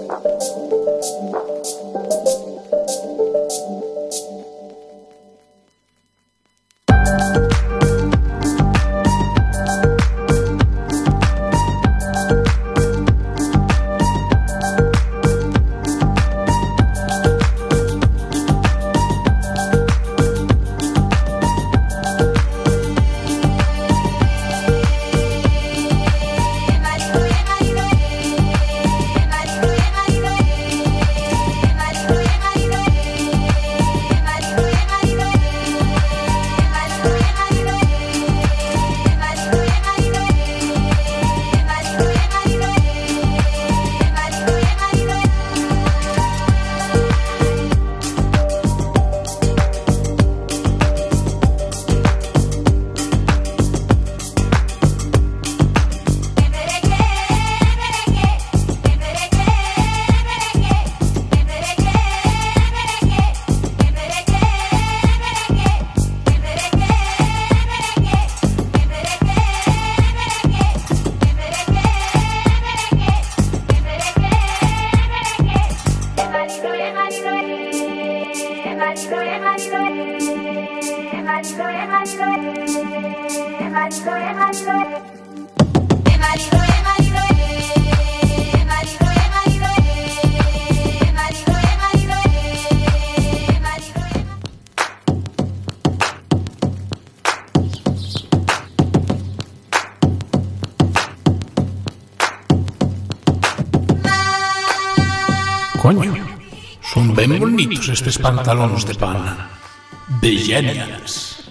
Coño, son ben bonitos estes pantalóns de pana. Bellenials.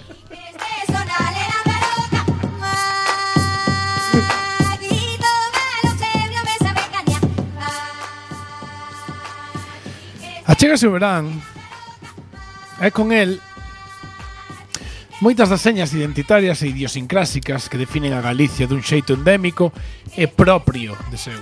Achégase o verán e con el moitas das señas identitarias e idiosincrásicas que definen a Galicia dun xeito endémico e propio de seu.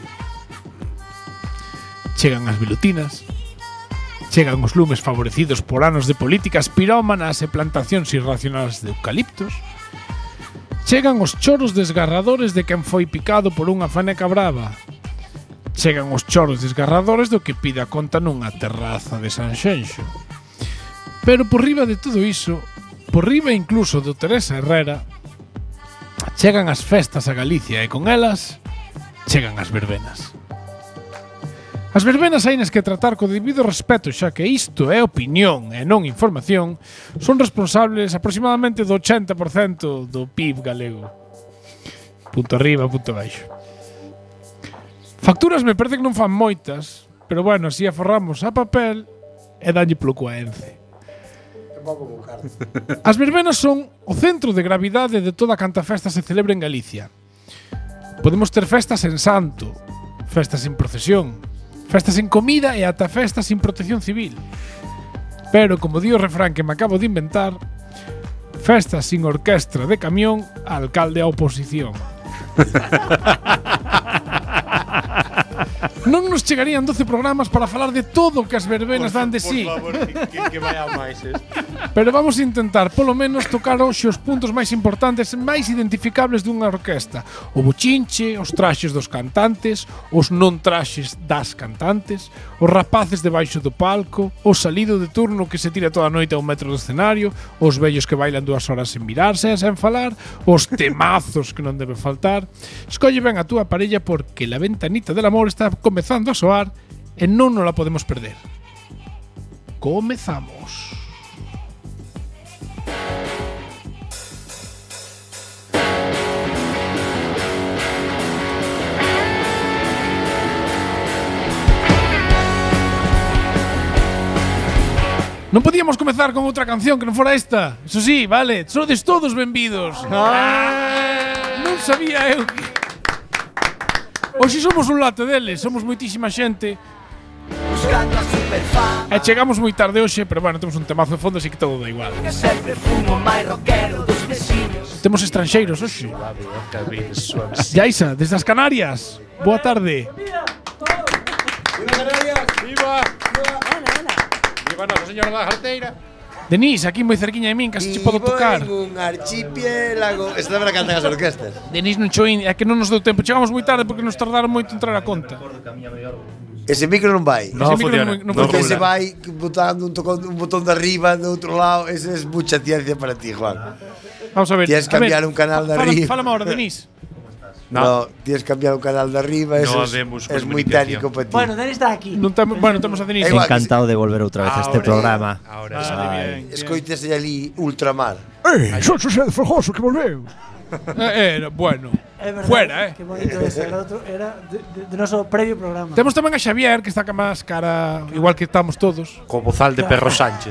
Chegan as vilutinas, chegan os lumes favorecidos por anos de políticas pirómanas e plantacións irracionais de eucaliptos, chegan os choros desgarradores de quen foi picado por unha faneca brava, chegan os choros desgarradores do que pide a conta nunha terraza de Sanxenxo. Pero por riba de todo iso, por riba incluso do Teresa Herrera, chegan as festas a Galicia e con elas chegan as verbenas. As verbenas hainas que tratar co debido respeto, xa que isto é opinión e non información, son responsables aproximadamente do 80% do PIB galego. Punto arriba, punto baixo. Facturas me parece que non fan moitas, pero bueno, así aforramos a papel e danlle polo coaence. As verbenas son o centro de gravidade de toda canta festa se celebra en Galicia. Podemos ter festas en santo, festas en procesión, festas en comida e ata festas sin protección civil. Pero, como di o refrán que me acabo de inventar, festas sin orquestra de camión, alcalde a oposición. Non nos chegarían 12 programas para falar de todo o que as verbenas dan de sí. Por favor, que vaya máis Pero vamos a intentar, polo menos, tocar hoxe os puntos máis importantes, máis identificables dunha orquesta. O bochinche, os traxes dos cantantes, os non traxes das cantantes, os rapaces debaixo do palco, o salido de turno que se tira toda a noite a un metro do escenario, os vellos que bailan 2 horas sen mirarse e sen falar, os temazos que non debe faltar. Escolle ben a túa parella porque la ventanita del amor está comezando a soar e non nos la podemos perder. Comezamos. Non podíamos comezar con outra canción que non fora esta. Eso sí, vale, sodes todos benvidos. Non sabía eu que... Hoxe somos un late deles, somos moitísima xente. E chegamos moi tarde hoxe, pero bueno, temos un temazo de fondo, así que todo da igual. Temos estranxeiros hoxe. Yaisa, desde as Canarias. Boa tarde. Viva Canarias. Viva. Viva Nosa Señora da Jarteira. Denís, aquí moi cerquiña de min, casi che podo tocar. Vivo en un archipiélago. Esta tamén a cantan as orquestas. Denís non choín, é que non nos deu tempo. Chegamos moi tarde porque nos tardaron moito entrar a conta. Ese micro non vai. No Ese micro funciona. non Porque funciona. ese vai botando un botón de arriba do outro lado. Ese es mucha ciencia para ti, Juan. Vamos a ver. Tienes que cambiar un canal de arriba. Fálame ahora, Denis. No, tienes que cambiar un canal de arriba. Eso habemos es muy comunicación. técnico para ti. Bueno, Denis está aquí. Bueno, temos a Denis. Igual. Encantado de volver outra vez a este programa. Ahora Vale, sí. bien. Escoítese ali Ultramar. Son José de Forjoso que volveu. Bueno. É verdade, Fuera, Que bonito ese. Era de noso previo programa. Temos tamén a Xavier, que está ca máscara, igual que estamos todos. Co bozal de Perro Sánchez.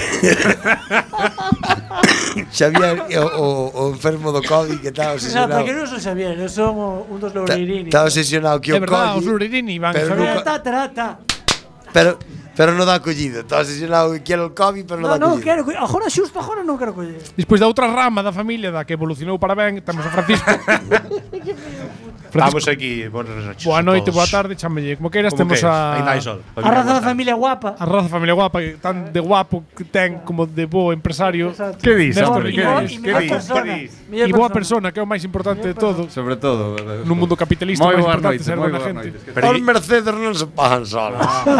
Xavier, o enfermo do COVID que está No, obsesionado. porque eu non son Xavier, eu son un dos Loureirini. Está obsesionado que É o verdade, os COVID, Luririni van pero Xavier. nunca- pero non dá collido. Está obsesionado que quere o COVID, pero non dá Non, collido. quero, agora xusto agora non quero coller. Despois da outra rama da familia da que evolucionou para ben, temos a Francisco. Estamos aquí. Buenas noches. Boa a noite, todos. boa tarde, chámelle. Como queiras, Como temos queiras. a Ainda hai sol. A raza da familia guapa. a raza familia guapa, que tan de guapo que ten como de bo empresario. Exacto. Que dis, Néstor hombre, Miñones. que Mellor- dis? e Que mellor dis? persona. Que dis? Mellor E boa persona, que é o máis importante de todo. Sobre todo. Nun mundo capitalista, o Moi máis boas importante noites, ser moi buena boas gente. noites. Pero Os Mercedes non se pagan solos.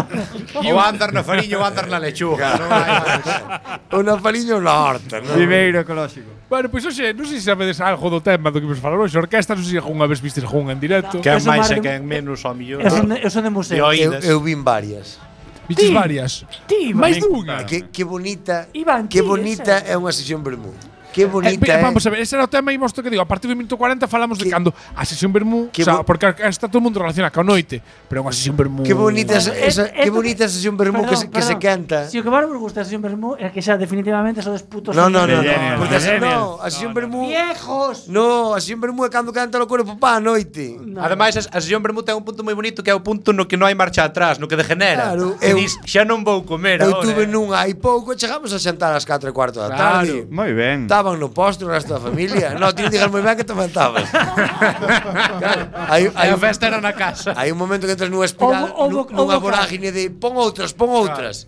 o andar na fariña ou andar na lechuga. Non hai máis. Unha fariña na horta, non? Viveiro ecolóxico. Bueno, pois hoxe, non sei se sabedes algo do tema do que vos falar hoxe. Orquesta, non sei se algunha vez vistes algunha en directo. Quen Eso máis mar- e quen menos ao millón. Eu son de De museo. oídas. Eu vin varias. Vistes Ti. varias. Ti, máis Iván. dunha. Que bonita, Iván, que ti, bonita esa. é unha sesión Bermú. Que bonita é. Vamos a ver, ese era o tema e mostro que digo, a partir do minuto 40 falamos de Que- cando a sesión Bermú, que o sea, bo- porque está todo o mundo relacionado ca noite, pero é unha sesión Bermú. Que bonita Bueno, que bonita esa sesión Bermú que se canta. Si o que máis vos gusta a sesión Bermú é que xa definitivamente sodes putos. No, no, no, no. Millennials, Porque millennials. a sesión Bermú. Viejos. No, a sesión Bermú é cando canta o cuerpo pa a noite. Ademais, a sesión Bermú ten un punto moi bonito que é o punto no que non hai marcha atrás, no que degenera. Claro, Que eu- dis, xa non vou comer Eu agora. tuve nunha hai pouco e chegamos a xantar ás 4:15 da tarde. Moi ben. Estaban no postre o resto da familia. No, ti non digas moi ben que te faltabas. Claro, E a festa era na casa. hai un momento que entras nunha espiral, nunha vorágine de pon outras. Pon outras.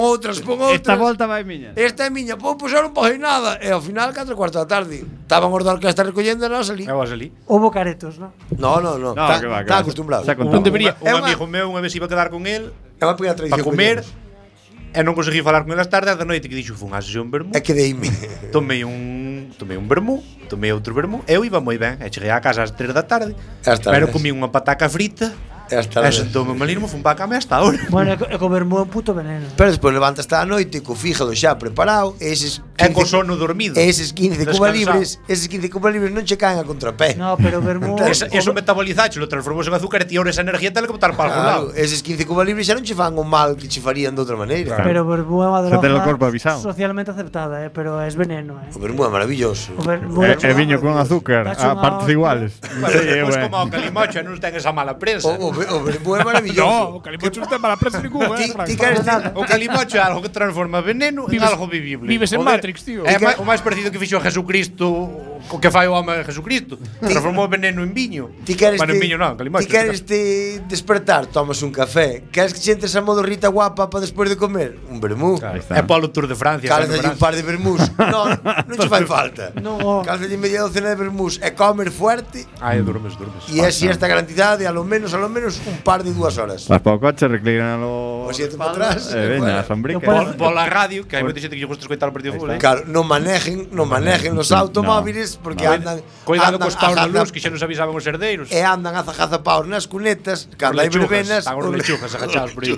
Esta volta vai miña. Esta é miña, xa non pode nada. E ao final, 4:15 da tarde. Estaban os da orquesta recollendo e nós ali. Eu vas ali. Houbo caretos, non? No, no, no. No, que va, que Está va. acostumbrado. Xa contamos. debería- Un É unha- amigo meu unha vez iba a quedar con el É unha pequena tradición. para comer que e non conseguí falar con ele as tardes da noite que dixo fun a sesión Bermú. é que deime. Tomei un Bermú, tomei outro Bermú. Eu iba moi ben, e cheguei á casa ás 3 da tarde. As tardes. Pero comí unha pataca frita. Hasta E sentoume malísimo, fun para a cama e hasta ahora. Bueno, e co Bermú é un puto veneno. Pero despois levantaste á noite co fígado xa preparado, e eses E co sono dormido. Eses 15 cuba Descansado. libres non che caen a contrapé. No, pero o Bermú Eso metabolizache, lo transformou en azúcar e ti ahora esa energía tele que botar para algún lado. Claro, eses 15 cuba libres xa non che fan o mal que che farían de outra maneira. Pero o Bermú é unha Xa ten o droga corpo avisado. socialmente aceptada, pero é veneno, O Bermú é maravilloso. O Bermú E viño con azúcar, Dache a unha partes hostia. iguales. Bueno, despois como o calimocho non ten esa mala prensa. O Bermú é No, maravilloso. o calimocho non ten mala prensa ninguna, Ti Frank. queres O calimocho é algo que transforma veneno en Vives- algo vivible. vives en Joder, Matrix, tío. É o máis parecido que fixo Jesucristo, o que fai o home de Jesucristo. Transformou o veneno en viño. Ti queres Bueno, en viño non, calimocho. Ti queres despertar, tomas un café. Queres que xentes a modo Rita guapa para despois de comer? Un vermú. Ahí está. É polo Tour de Francia. Cálzalle un par de vermús. Non che fai falta. No. Cálzalle media docena de vermús e comer fuerte. Ai, durmes. E é siesta garantizada de a lo menos un par de 2 horas. Vas para o coche, reclínalo. O siete para atrás, E veña, fuera. a sombrica. Pola radio, que hai moita xente que lle gusta escoitar o partido de fútbol. Claro, non manejen los automóviles porque andan Cuidado andan cos paus na a jaza- luz que xa nos avisaban os herdeiros. e andan a zajazapaos nas cunetas cando hai verbenas. Están os lechugas agachados por aí.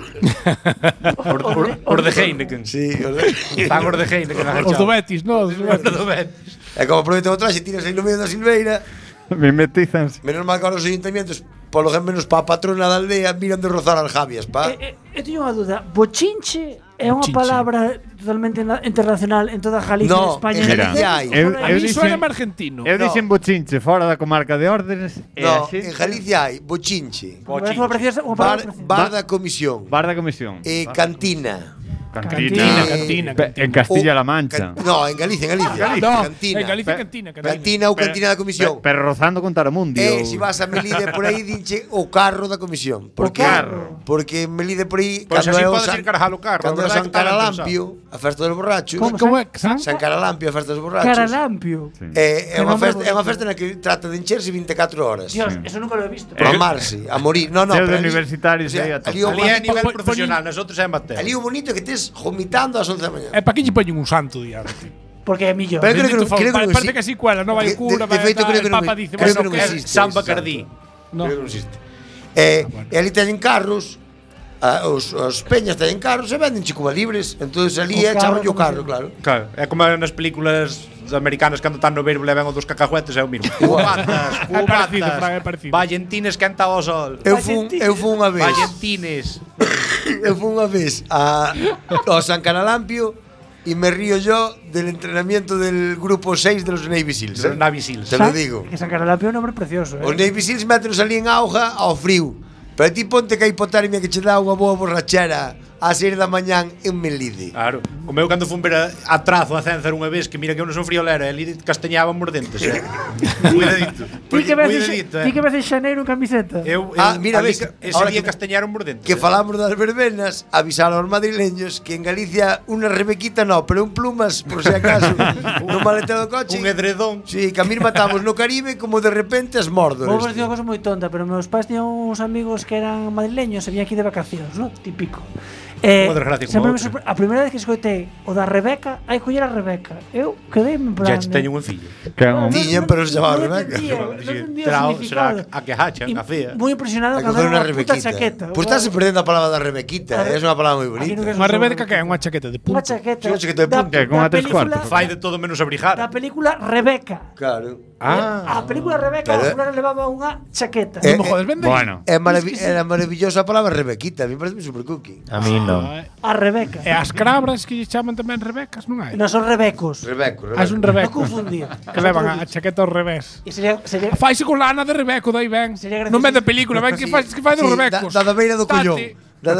Os de Heineken. Sí, Están os de Heineken agachados. Os do Betis, no, os do Os Betis. do Betis. e como aproveitan o traxe, tiras aí no medio da silveira. Mimetizanse. Menos mal que ahora os ayuntamientos, polo menos pa a patrona da aldea, miran de rozar aljabias, pa. Eu teño unha dúda. Bochinche é unha Bochinche. palabra totalmente internacional en toda Galicia, No, España. en Mira, Galicia hai. A mí dixen- suena argentino. Eu dixen bochinche fora da comarca de Ordenes e No, así. en Galicia hai bochinche, Me parece unha preciosa, unha bar, palabra preciosa. bar da comisión, Bar da comisión. cantina, Cantina. En Castilla-La Mancha. No, en Galicia. No, Cantina. en Galicia cantina. Cantina ou cantina da comisión. Pero rozando con Taramundi. Se vas a Melide por aí, dinche o carro da comisión. Por que? Porque en Melide por aí, Pois cando así é o podes San, encargar o carro. cando é o San Caralampio, a festa dos borrachos. Como é que San Caralampio, a festa dos borrachos. Caralampio. É unha festa na que trata de encherse 24 horas. Dios, eso nunca lo he visto. Por amarse, a morir. No, Seu de pero ali- universitarios aí a tope. ali o Ali é a bonito- nivel profesional, nosotros é amateur. ali o bonito é que tes vomitando ás 11 da mañá. É pa que lle poñen un santo diante. Porque é millón. Pero creo que Bendito non- creo que non parece existe. que así cuela, non vai o cura, De vai feito, creo que el non Papa me- dice, creo vas que ao non que existe. San Bacardí. No. Creo que non existe. E ali teñen carros, os peñas teñen carros e venden Cuba libres. Entonces ali O echaban carro, o carro, claro. Claro, é como nas películas americanas cando están no verbo levan os dos cacahuetes, é o mismo. Cubatas, É parecido, Fran, é parecido. Vallentines quenta ao sol. Eu fun unha vez. Vallentines. Eu fui unha vez ao San Caralampio y me río yo del entrenamiento del grupo 6 de los Navy Seals. Los Navy Seals. Te lo digo. Que San Caralampio é un nombre precioso, Os Navy Seals métenos ali en auga ao frío. Pero ti ponte que a hipotermia que che dá unha boa borrachera a 6 da mañán en Melide. Claro. Como eu cando fun ver a Trazo a Céncer unha vez, que mira que eu non son friolera, ali castañaban mordentes, Cuidadito. Ti que Cuidadito, ves en xaneiro en camiseta. Mira, ves, ese ahora día que- castañaron mordentes. Que falamos das verbenas, avisar aos madrileños que en Galicia unha rebequita no, pero un plumas, por si acaso, no maletero do coche. Un edredón. Sí, que a mí matamos no Caribe como de repente as mordos. Vou decir unha cosa moi tonta, pero meus pais tiñan uns amigos que eran madrileños e viñan aquí de vacacións, ¿no? Típico. Unha desgracia como sempre me outra. a primeira vez que escoitei o da Rebeca, hai que coller a Rebeca. Eu quedei en plan. Ya teño un fillo. Que é un- Tiñan, pero se chamaba Rebeca. Non entendía o Será significado. a que hachan, a fea. Moi impresionado A cando coger era unha unha puta rebequita. chaqueta. Pues estás perdendo a palabra da rebequita, é unha palabra moi Aquí bonita. nunca Unha rebeca que é unha chaqueta de punto. Unha chaqueta. Sí, unha chaqueta de punto. Que con a tres cuartos. Fai de todo menos abrigar. Da película Rebeca. Claro. A película Rebeca, Pero- a fulana levaba unha chaqueta. Non me jodes, vende. Bueno. Era maravillosa a palabra rebequita, a mí parece super cookie. A mí non. A Rebeca. E as crabras que lle chaman tamén rebecas, non hai? Non son rebecos. Rebeco, As un Non rebeco. confundir. Que levan a chaqueta ao revés. E sería Faise con lana de rebeco, dai ben. Sería Non ven de gracioso. película, ven que fai dos rebecos. Da beira do collón. Tate. Da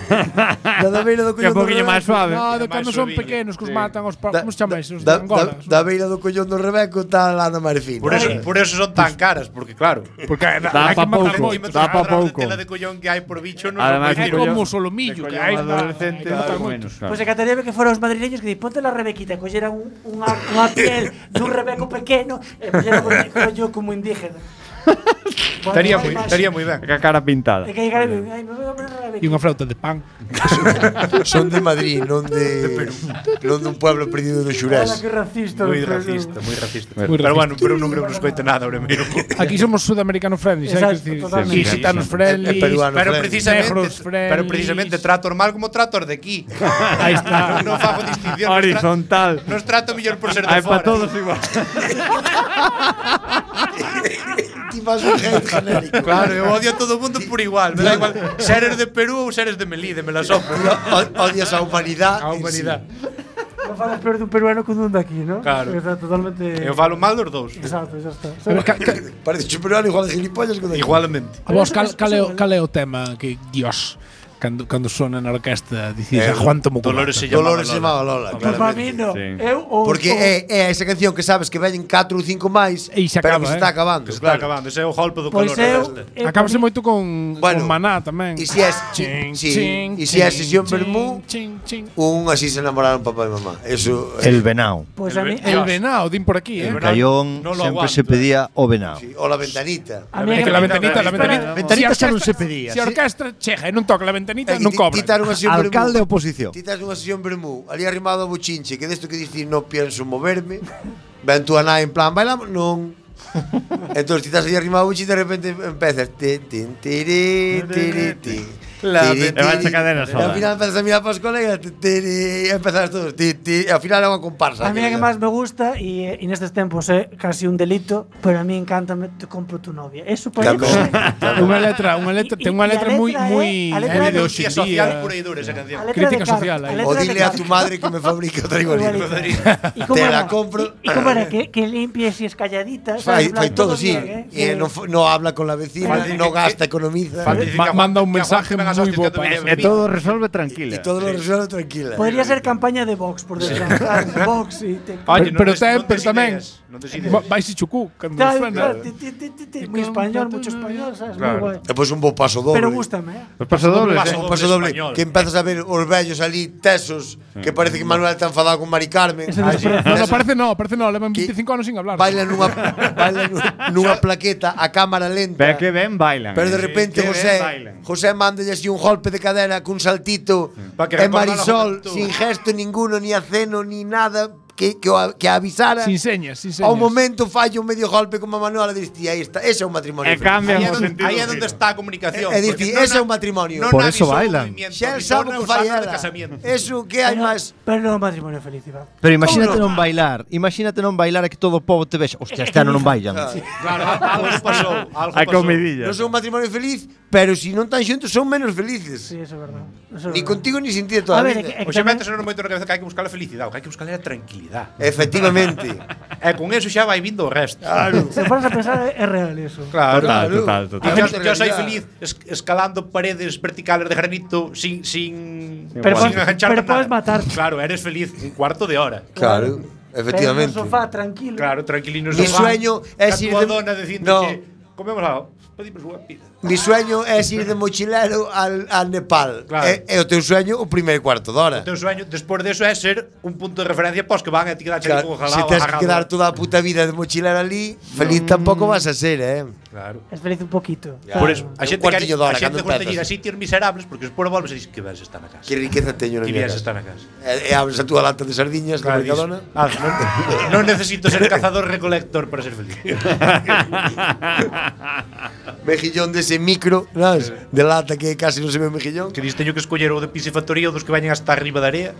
beira do Que collón. un poquinho máis suave. No, de É cando máis son suaviño. pequenos que os matan os como se chama esos de Da Angola. beira do collón do Rebeco está lá na Marfina. Por eso son tan caras, porque claro. Porque Dá hai que pa matar pouco. moito. Dá pa pouco. A tela de collón que hai por bicho non Ademais, É de como o collón- solomillo de que collón hai adolescente, menos, claro. Pois encantaría que foran os madrileños que di, ponte la rebequita, colleran unha piel dun rebeco pequeno e colleran un yo como indígena. Estaría moi ben. Que a cara pintada. E que digan, ai, me veo a poner a rebequita. E unha flauta de pan. Son de Madrid, non de non dun pueblo perdido do Hola, Xurés. que racista. Moi de Perú. racista, moi racista. Moi Pero racista. bueno, pero non creo que nos coite nada ahora mesmo. Aquí somos sudamericano friendly, hai que Exacto, decir. totalmente. Gitanos friendly. E peruano Pero friendly. Negros friendly. precisamente trato normal como trato os de aquí. Aí está. Non fago distinción. Horizontal. Nos trato mellor por ser de Hai fora. para todos igual. Ti vas un hate genérico. Claro, eu odio a todo o mundo por igual. Me da igual ser eres de Perú ou ser eres de Melide, me la sopro. Odias a humanidade. A humanidade. Non falas peor dun peruano que dun daqui, ¿no? Claro. Está totalmente... Eu falo mal dos dous. Exacto, xa está. Parece un peruano igual de gilipollas que de Igualmente. A vos, cal é o tema que, Dios, cando sona na orquesta dices a Juan Tomo Dolores se Dolores se llamaba chamaba Lola. Pues para mí claramente. no. Sí. Eu ou Porque é esa canción que sabes que veñen 4 ou 5 máis, E se pero acaba, que se está acabando, Que se está claro. acabando, ese é o golpe do Pois calor. eu Acábase moito con Bueno, Maná tamén. E si é sesión vermú, un así se enamoraron papá e mamá. Eso El venao. Pois a mí El venao, din por aquí, En venao Cayón non lo sempre aguanto. se pedía o venao. sí, o la ventanita. a mí É que la ventanita, la ventanita. Ventanita Si a xa non orquestra- se pedía, Si a sí. orquestra chega e non toca la ventanita, É que non cobra. Titar unha sesión vermú. Alcalde oposición. Titas unha sesión vermú, ali arrimado a buchinche, que desto que dicir non pienso moverme. Ven tú a nai en plan, bailamos, non. Entón, ti estás ali arrimado a buchinche, de repente empezas La tiri, ventana. tiri, E vai cadera e sola. ao final empezas a mirar para os colegas, e empezas todos, e ao final é unha comparsa. A mí a que máis me gusta e nestes tempos é casi un delito, pero a mí encántame Te compro tu novia. Eso para mí Tamén. Unha letra, ten unha letra moi a letra de é- hoxe Día en social día. pura e dura esa canción. Crítica social, aí. O dile a tu madre que me fabrica outra igualita. Te la compro. E como era que limpies e escalladitas, Fai todo, sí. bien, E no habla con la vecina, Falta- no gasta, economiza. Falta dicir que Manda un que mensaje aguante ben dan as Moi hostias boa cando veña pasa. E bebida. todo resolve tranquila. Y todo lo resuelve tranquila. Podría ser campaña de Vox por detrás. ¿sabes? Vox y te. Oye, Pero non pero des tamén ideas, non des ideas. vais chucu cando Claro, suena. claro, muy español, mucho español, ¿sabes? Claro. Muy guay. E pois un bo paso doble. Pero gústame, ¿eh? Os pasodobles, Paso Un paso doble. español. Que empezas a ver os vellos ali tesos, que parece que Manuel está enfadado con Mari Carmen. Ese desprecio. No, parece no, levan 25 anos sin hablar. Bailan nunha plaqueta a cámara lenta. Ve que ben bailan. Pero de repente Que ben José bailan. mándalle así un golpe de cadera cun saltito Pa que e recorda la Marisol juventud. sin gesto ninguno, ni aceno, ni nada que avisara. Sin señas. Ao momento fallo un medio golpe como a Manuela e diste, aí está, ese é un matrimonio. E cambian Aí é o donde- sentido. aí é do onde giro. está a comunicación. E diste, porque non ese é na- un matrimonio. non Por avisou eso o bailan. movimiento, Xa el avisou sabe na o que fai usana de ela. casamiento. Eso que hai máis. Pero no matrimonio feliz, Iván. Pero imagínate ¿Cómo no? imagínate non bailar e que todo o povo te vexa. Hostia, este ano non bailan. Claro, algo pasou, algo Hai pasou. comidilla. Non son un matrimonio feliz, pero si non tan xuntos son menos felices. Sí, eso es verdad. Eso es Ni verdad. contigo ni sin ti toda A a ver, vida. O xe metes non moito na cabeza que hai que buscar a felicidade, o que hai que buscar é a tranquilidade. Efectivamente. E con eso xa vai vindo o resto. Claro. Si paras a pensar, es real eso. Claro. Total. Y yo soy realidad. feliz escalando paredes verticales de granito sin Pero sin puedes- engancharme pero nada. puedes matar. Claro, eres feliz un cuarto de hora. Claro. En Efectivamente. el sofá, tranquilo. Claro, tranquilino. Mi sueño es ir ir de- dona dicindo No. que comemos algo, pedimos unha pizza. Mi sueño es ir de mochilero al Nepal. Claro. E o teu sueño o primeiro cuarto de hora. O teu sueño despois de eso é ser un punto de referencia pos que van a ti quedar Claro, con se jalao. tens que quedar toda a puta vida de mochilero ali, feliz tampouco vas a ser, Claro. Es feliz un poquito. Ya. Por eso, Un a xente cuartillo de hora, a xente cando gusta empezas. ir a sitios miserables porque despois volves e dices que ves está na casa. Que riqueza teño na Que miña vies casa. está na casa. E abres a túa lata de sardiñas Claro, de Mercadona. non necesito ser cazador recolector para ser feliz. Mejillón dese micro, sabes? De lata que casi non se ve o mejillón. Que dis teño que escoller o de piscifactoría ou dos que veñen hasta arriba da area.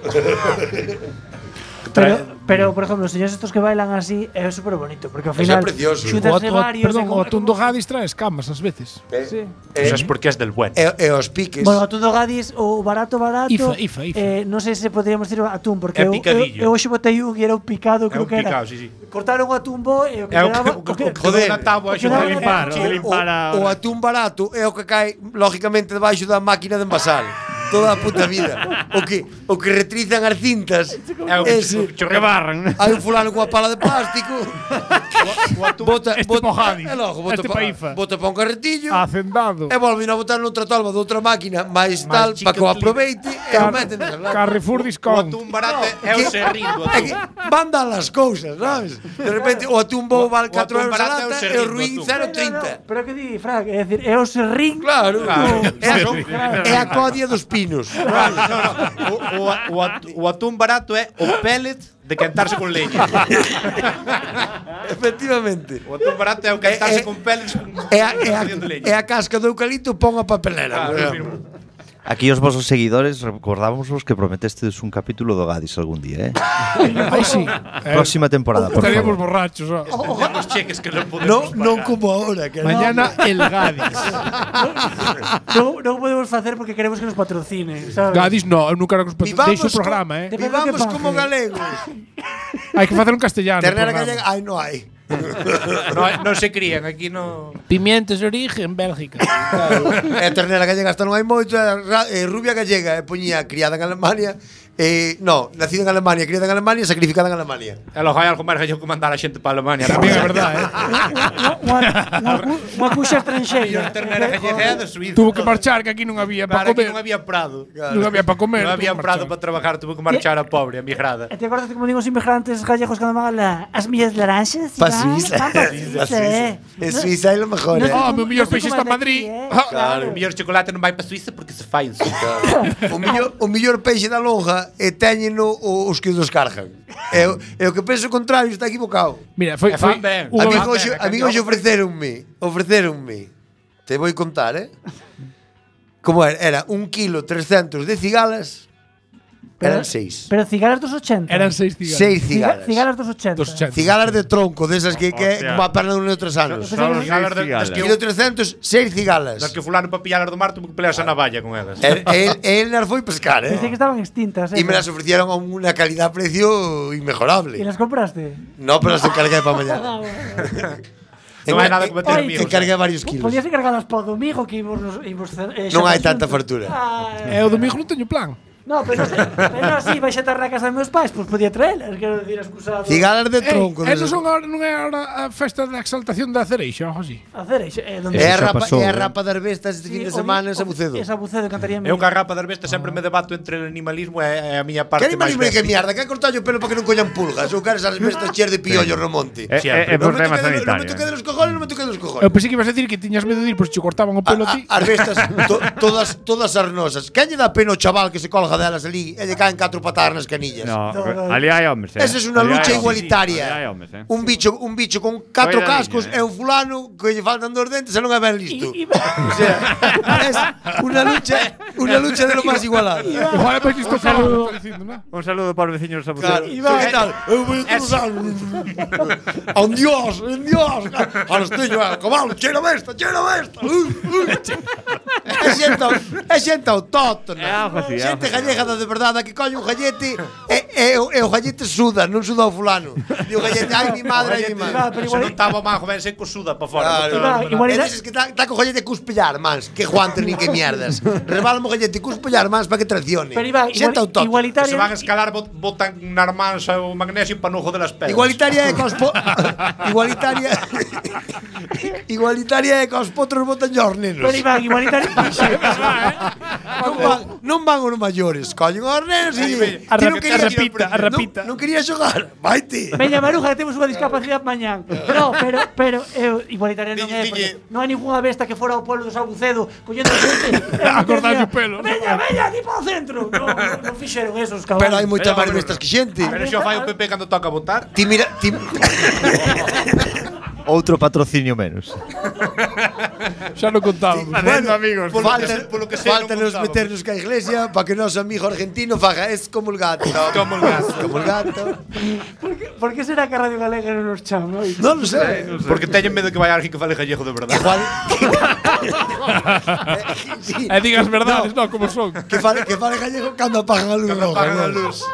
Pero, por ejemplo, los señores estos que bailan así es súper bonito, porque al Eso é final precioso. chutasle varios. Perdón, e como- o atún do Gadis trae escamas ás veces. Sí. Eso es porque es del bueno. E os piques. Bueno, atún do Gadis, o barato. Ifa. Non sei se podríamos decir atún, porque É eu picadillo. hoxe botei un e era un picado, É creo un que era. picado, sí. Cortaron o atún bo e o que É o quedaba. joder, na táboa, o que xo daba- de limpar, o de limpar a- O atún barato é o que cae lógicamente debaixo da máquina de envasar. Toda a puta vida. O que retrizan as cintas. É o Ese. que Que barran. Hai un fulano coa pala de plástico. Bota, Este bota, Mojadis, e logo bota este pa Paifa. bota pa un carretillo. Hacendado. E volven a botar noutra tolva de outra máquina máis tal para que o chiquitito. aproveite e o meten nas latas. Carrefour O Discount. atún barato é o serrín do É que atún. van dar as cousas, sabes? De repente o atún bo vale O 4 atún euros a barato é o lata e serrín o do ruín atún. 0,30. Pero que di, Frank, é dicir, é o serrín. Claro, Claro. É a codia dos pinos. O atún barato é o pellet de quentarse con leña. Efectivamente. O atún barato é o quentarse con pellets con de leña. É a casca do eucalipto pon a papelera. por Claro, exemplo. Aquí os vosos seguidores recordábamos que prometestes un capítulo do Gadis algún día, Ai, sí. Próxima temporada, por Estaríamos favor. borrachos. Os cheques que non podemos Non como ahora, que Mañana el Gadis. Non podemos facer porque queremos que nos patrocine, sabes? Gadis no, eu nunca Vivamos deixo o programa, Depende Vivamos do que como pague. galegos. Hai que facer un castellano. Ternera programa. gallega, ai, non hai. non se crían aquí no. Pimientos de origen, Bélgica. E ternera gallega hasta non hai moito, rubia gallega poñía criada en Alemania, nacida en Alemania, criada en Alemania, sacrificada en Alemania. E logo hai algo máis gallego que mandar a xente para Alemania. Tamén é verdade, Unha cuxa estranxeira. A ternera gallega é de Suiza. Tuvo que marchar, que aquí non había para Para aquí comer. non había prado. Non había para comer. Non había tuvo que prado marchar. para trabajar, tuvo que marchar a pobre, a migrada. E te acordas de como digo os inmigrantes gallegos cando van as millas laranxas? Pa Iván? Suiza. Van pa Suiza, En Suiza é lo mejor, No sé Ah, cómo- meu mellor no sé peixe cómo está en es de Madrid. aquí, Ah, Claro, o mellor chocolate non vai para Suiza porque se fai en Suiza. O millor peixe da lonja teñeno os que o descargan. E o que penso o contrario está equivocado. Mira, foi E fan ben. unha vez- A mí hoxe ofreceronme. Te vou contar, Como era 1 kilo 300 de cigalas, eran 6. Pero cigalas dos 80. eran 6 cigarros. 6 cigalas. Cigalas dos 80. Dos 80. Cigalas de tronco, desas que Hostia. como a perna dun outros anos. Son os Cigalas das cigalas. que Kilo 300, 6 cigalas. Das que fulano para pillar do mar tuvo que pelearse na valla con elas. Él nas foi pescar, Pensé que estaban extintas. Y me las ofrecieron a una calidad-precio inmejorable. ¿Y las compraste? No, pero las encargué para mañana. Non hai nada que bater Oi, amigos. Encargué varios kilos. Podías encargadas para o domingo que imos Non hai tanta fartura. E o domingo non teño plan. No, pero si vais a estar na casa dos meus pais, pois podía traelas, quero decir, excusado. Cigalas de tronco. Esos son agora, non é agora a festa da exaltación da cereixa, algo así. A hacer iso, donde É Ese xa a pasou, rapa das bestas este fin de semana en Sabucedo. Esa Sabucedo cantaría Eu ca rapa das bestas sempre me debato entre o animalismo e a miña parte Que animalismo máis que bestia. mierda, que cortar o pelo para que non collan pulgas. Ou queres as bestas cheas de piollos no monte. Siempre. Por Non me tema toque de- non me sanitario. toque de los cojones, non me toque de los Eu cojones. pensei que ibas a decir que tiñas medo de ir, pois che cortaban o pelo a ti. As bestas todas arnosas. Quen lle dá pena o chaval que se colga delas ali e lle caen 4 patadas nas canillas? No, ali hai homes, Esa es una Ali lucha hai homes. igualitaria. Ali hai homes, Un bicho con 4 Coida cascos liña, e un fulano que lle faltan 2 dentes e non é ben listo. E- O sea, es una lucha de lo más igualado. Igual é pois isto que saludo. está dicindo, non? Un saludo para os veciños de Claro, Sabucedo. ¿qué tal? Eu vou cruzar. ¡Un dios! ¡Un dios! Ahora estoy yo al cobalo, cheira besta, cheira besta. É xente autóctona. É algo así, é algo Xente así. gallega da de verdade que colle un gallete e o gallete suda, non suda o fulano. Di o gallete, ai mi madre, ai mi Claro, madre. pero Se igual, non estaba o manjo ben seco suda para fora. Claro. igual E era- dices que está co gallete cuspellar, mans. Que juantes nin que mierdas. Rebálamo o gallete cuspellar, mans, para que traicione. pero Iván, Xente autóctona. Se igualitaria. van a escalar, botan na mansa o magnesio para no joder as pedras. Igualitaria é cos igualitaria igualitaria é cos potros botan os nenos. Pero Iván, igualitaria. Non van os maiores, collen os nenos e A ti non querías a repita. Non querías xogar. Vaite. Veña Maruja, que temos unha discapacidade mañán. No, pero igualitaria non é, Dille- porque non hai ningunha besta que fora ao pueblo do Sabucedo collendo xente. A cortarlle o pelo. Veña, aquí para o centro. Non fixeron esos cabrones. Pero hai moitas máis bestas que xente. Pero xo fai o PP cando toca votar. Ti mira, ti Outro patrocinio menos. Xa non contábamos. Facendo amigos. polo que sea, non faltanos contábamos. meternos ca iglesia para que o noso amigo argentino faga es como el gato. Como el gato. Como el gato. Por que será que a Radio Galega non nos chama? Oi? Non lo sé. Porque teñen medo que vai alguén que fale gallego de verdade. Igual E digas verdades, non, como son. que fale gallego cando apagan a luz roja. Apagan a ¿no? luz.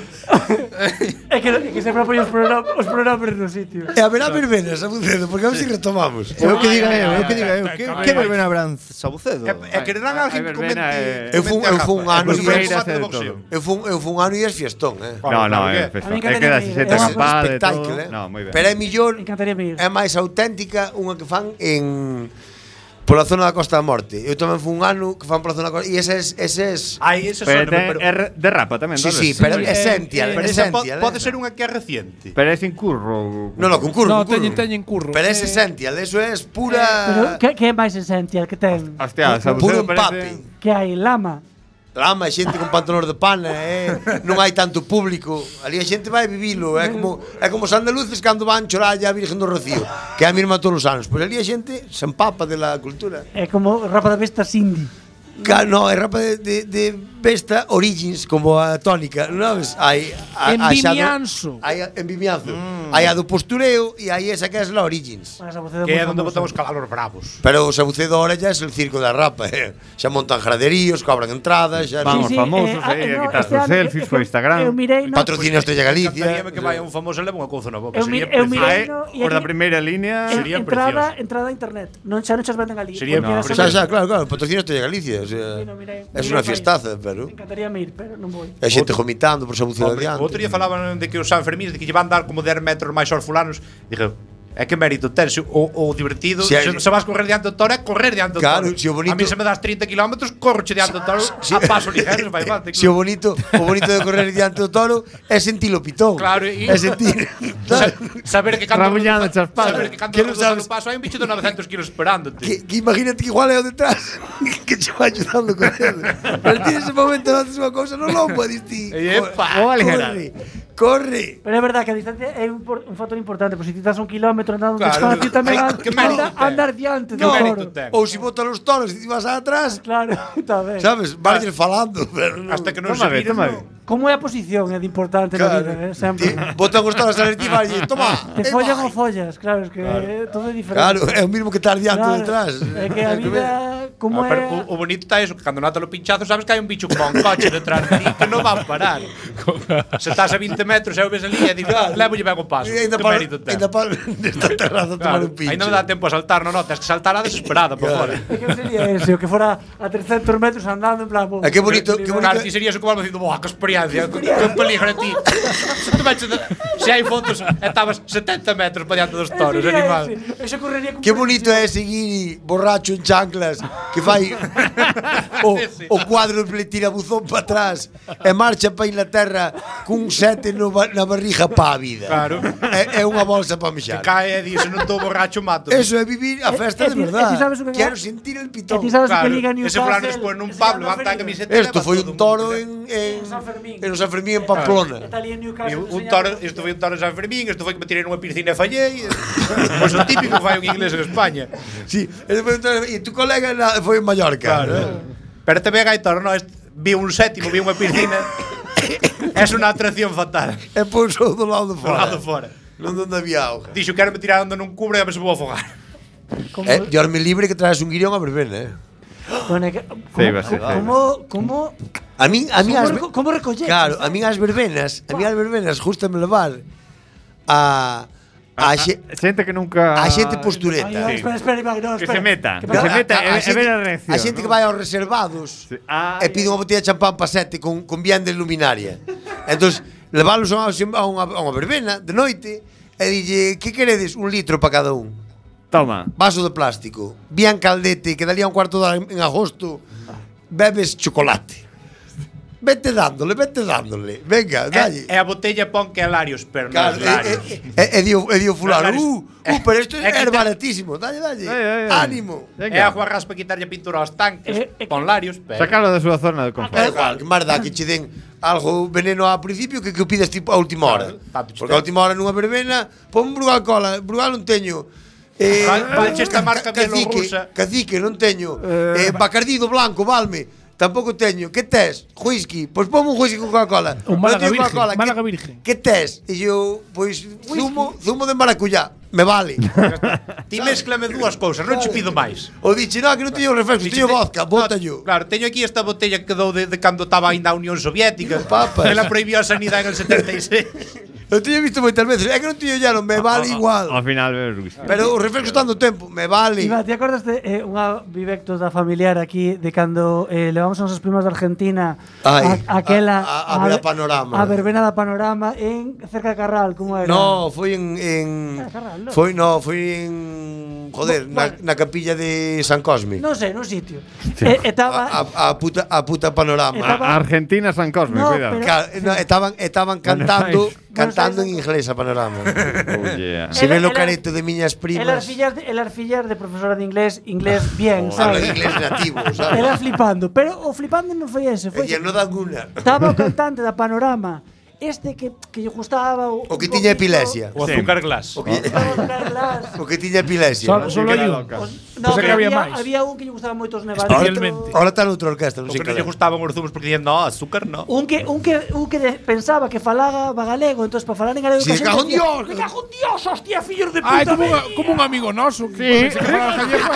É que sempre apoio os pronombres no sitio. E haberá verbenas a Bucedo, porque a ver se retomamos. Eu que diga eu. Que verbena habrán Sabucedo? E quererán alguén que comente. verbena, Eu fun un ano Como se fora un Figueiras combate e de de boxeo. Eu fun un ano e es fiestón, No, no, Claro é que- A mí que encantaría queda ir, xente é un acampada e todo. espectáculo, No, moi ben. Pero é millor, Encantaría ir. é máis auténtica unha que fan en pola zona da Costa da Morte. Eu tamén fun un ano que fan pola zona da Costa e ese es Ai, ese Pero sona, pero de rapa tamén, Sí, entonces. sí, pero essential, pero esa essential. pode ser unha que é reciente. Pero é sin curro. No, concurso, No, concurso. teñen curro. Pero é essential, eso é Pero pura que é máis esencial que ten? Hostia, puro Sabucedo empape. parece... Que hai lama. Lama, xente con pantalones de pana, non hai tanto público. Ali a xente vai vivilo, é como os andaluces cando van chorar a Virgen do Rocío, que é a mesma todos os anos. Pois ali a xente se empapa de la cultura. É como Rapa da Besta Cindy. No, é rapa de Besta Origins, como a tónica, non sabes? Hai En Vimianzo. Hai en Vimianzo. Hai a do postureo e hai esa que é la Origins. Que é onde botamos calalos bravos. Pero o Sabucedo ahora ya es el circo da rapa, xa montan graderíos, cobran entradas, xa Vamos, famosos a quitarse os selfies por Instagram. Eu mirei no, patrocina Estrella Galicia. Cantaríame que vaya un famoso e leva unha couza na boca. Eu Sería eu mirei precioso. no e Por da aquí- primeira línea... Sería entrada precioso. a internet. Non xa non chas venden ali. Sería Porque era precioso. Xa, claro, patrocina Estrella Galicia, o sea, Sí, no, mirei. es unha fiestaza, pero Encantaría ir, pero non vou. a xente vomitando por Sabucedo Hombre, adiante. outro día falaban de que os Sanfermíns de que lle van dar como 10 metros máis aos fulanos. Dije, é que mérito ten o divertido. Si Se, hai- se vas correr diante do toro, é correr diante do Claro, toro. si o bonito- A mí se me das 30 km, corroche diante do toro a paso ligero, vai bate. Si o bonito de correr diante do toro é sentir o pitón. Claro, e- é sentir. Saber que cando Rabullando chaspada. saber que cando Que non cruzas sabes- o paso hai un bicho de 900 kilos esperándote. que imagínate que igual é o detrás que che vai ayudando con ele. Pero ti ese momento non haces unha cousa no lombo, diste. Epa, Corre. Pero é verdade que a distancia é un factor importante, pois se ti estás un kilómetro andando Claro. despacio tamén Ai, que mérito ten. andar diante do Que mérito toro. ten. Ou se botan os toros e ti vas atrás, Claro, está ben. sabes? Varlles falando, pero non. Hasta que non Toma se ve, viren, toma no. ve. Como é a posición é de importante na vida, sempre. Botan os toros a vertibar e toma. Te follan ou follas, claro, es que todo é diferente. Claro, é o mismo que estar diante ou detrás. É que a vida, como é... O bonito está eso, que cando notas o pinchazo sabes que hai un bicho como un coche detrás de ti que non van parar. Se estás a 20 metros e o ves ali e dices, levo lle ben o paso. E ainda Que para mérito ten. nesta terraza tomar un pincho. Ainda non dá tempo a saltar, non notas que saltar a desesperada por fora. É que sería ese, o que fora a 300 metros andando en plan... É que bonito, que bonito. Claro, ti serías o que vas dicindo, boa, que experiencia, que peligro a ti. Se hai fotos, estabas 70 metros para diante dos toros, animal. Ese correría como... Que bonito é seguir borracho en chanclas que fai o cuadro le tira buzón para atrás e marcha para Inglaterra cun 7 na barriga para a vida. Claro. É unha bolsa para mexar. Cae e dice, non estou borracho, mato. Eso é vivir a festa de verdade. sabes o que Quero sentir el pitón. ti sabes o que Claro, liga ese fulano Newcastle... despois nun pub levanta a camiseta. Isto foi un toro en San Fermín. San Fermín en Pamplona. Está ali en Newcastle. Isto foi un toro en San Fermín, isto foi que me tirei nunha piscina e fallei. Pois o típico que fai un inglés en España. Sí, e tu colega foi en Mallorca. Claro. Pero tamén hai toro, non? Vi un sétimo, vi unha piscina. É unha atracción fatal. E pousou do lado de Do fora. lado fora. Non onde había auga. Dixo, quero me tirar onde non cubre e a ver se vou afogar. Dios me libre que traes un guirión a verbena, Bueno, Sí, va a ser. como A min as como recoller? Claro, a min as verbenas gústame levar a Xente que nunca... a xente postureta. Ay, espera, Iván, no, Que espera. se meta, Que que se pasa? meta e ver a reacción. A xente que vai aos reservados Sí. Ah, e pide unha botella de champán para 7 con bien de luminaria. Entón, leválos a unha verbena de noite e dille, que queredes? 1 litro para cada un. Toma. Vaso de plástico, bien caldete, que daría un cuarto de hora en agosto, bebes chocolate. Vete dándole. Venga, dalle. E a botella pon que é Larios, pero non Claro, é Larios. dio fulano, Larios. pero isto É que é te- baratísimo, dalle. Ánimo. É agua ras para quitarlle pintura aos tanques, pon Larios, pero... Sacalo da súa zona de confort. Claro, que máis dá que che den algo veneno ao principio que o pides tipo a última hora. Claro, Porque a última hora nunha verbena, pon Brugal cola, Brugal non teño. Valche esta marca bielorrusa. Cacique, non teño. Bacardí do blanco, valme. Tampouco teño. Que tes? Whisky. Pois pon un whisky con Coca-Cola. Un Non Málaga teño Virgen, Coca-Cola. Málaga Virgen. Que tes? E eu, pois, zumo de maracuyá. Me vale. Ti mézclame dúas cousas, non che pido máis. O dixe, non, que non teño refresco, teño vodka, bótallo. Claro, teño aquí esta botella que quedou de cando estaba ainda a Unión Soviética. Papas. Que la prohibió a sanidade en el 76. Eu teño visto moitas veces. É que non teño hielo, me vale igual. Ao final bebes whisky. Pero o refresco está no tempo, me vale. Iván, te acordas de unha vivectosa familiar aquí de cando levamos a nosas primas de Argentina aquela a ver a Panorama. a verbena da Panorama en cerca de Carral, como era? No, foi en Carral, non? foi en joder, na capilla de San Cosme. Non sei, nun sitio. Estaba A puta Panorama. Estaba- A Argentina San Cosme, No, cuidado. pero- No, estaban cantando en inglés a Panorama. Oh, yeah. Se ve lo Ela- careto de miñas primas. Elas fillas de profesora de inglés bien, Hablan sabes? inglés nativo, sabes? Elas flipando, pero o flipando non foi ese, foi Ella no dan una. estaba o cantante da Panorama, que lle gustaba O que tiña epilepsia. O azúcar glass. O que tiña epilepsia. Solo hai un. No, Pensé que pero había máis. había un que lle gustaba moito os nevados. Especialmente. Ahora está noutra orquesta, non O sei que non lle cal é. gustaban os zumos porque dicían, no, azúcar no. Un que pensaba que falaba galego, entonces para falar en galego Sí, casi cago en decía, Dios. Me cago en Dios, hostia, fillos de puta. Ai, como un amigo noso que pensé que falaba gallego.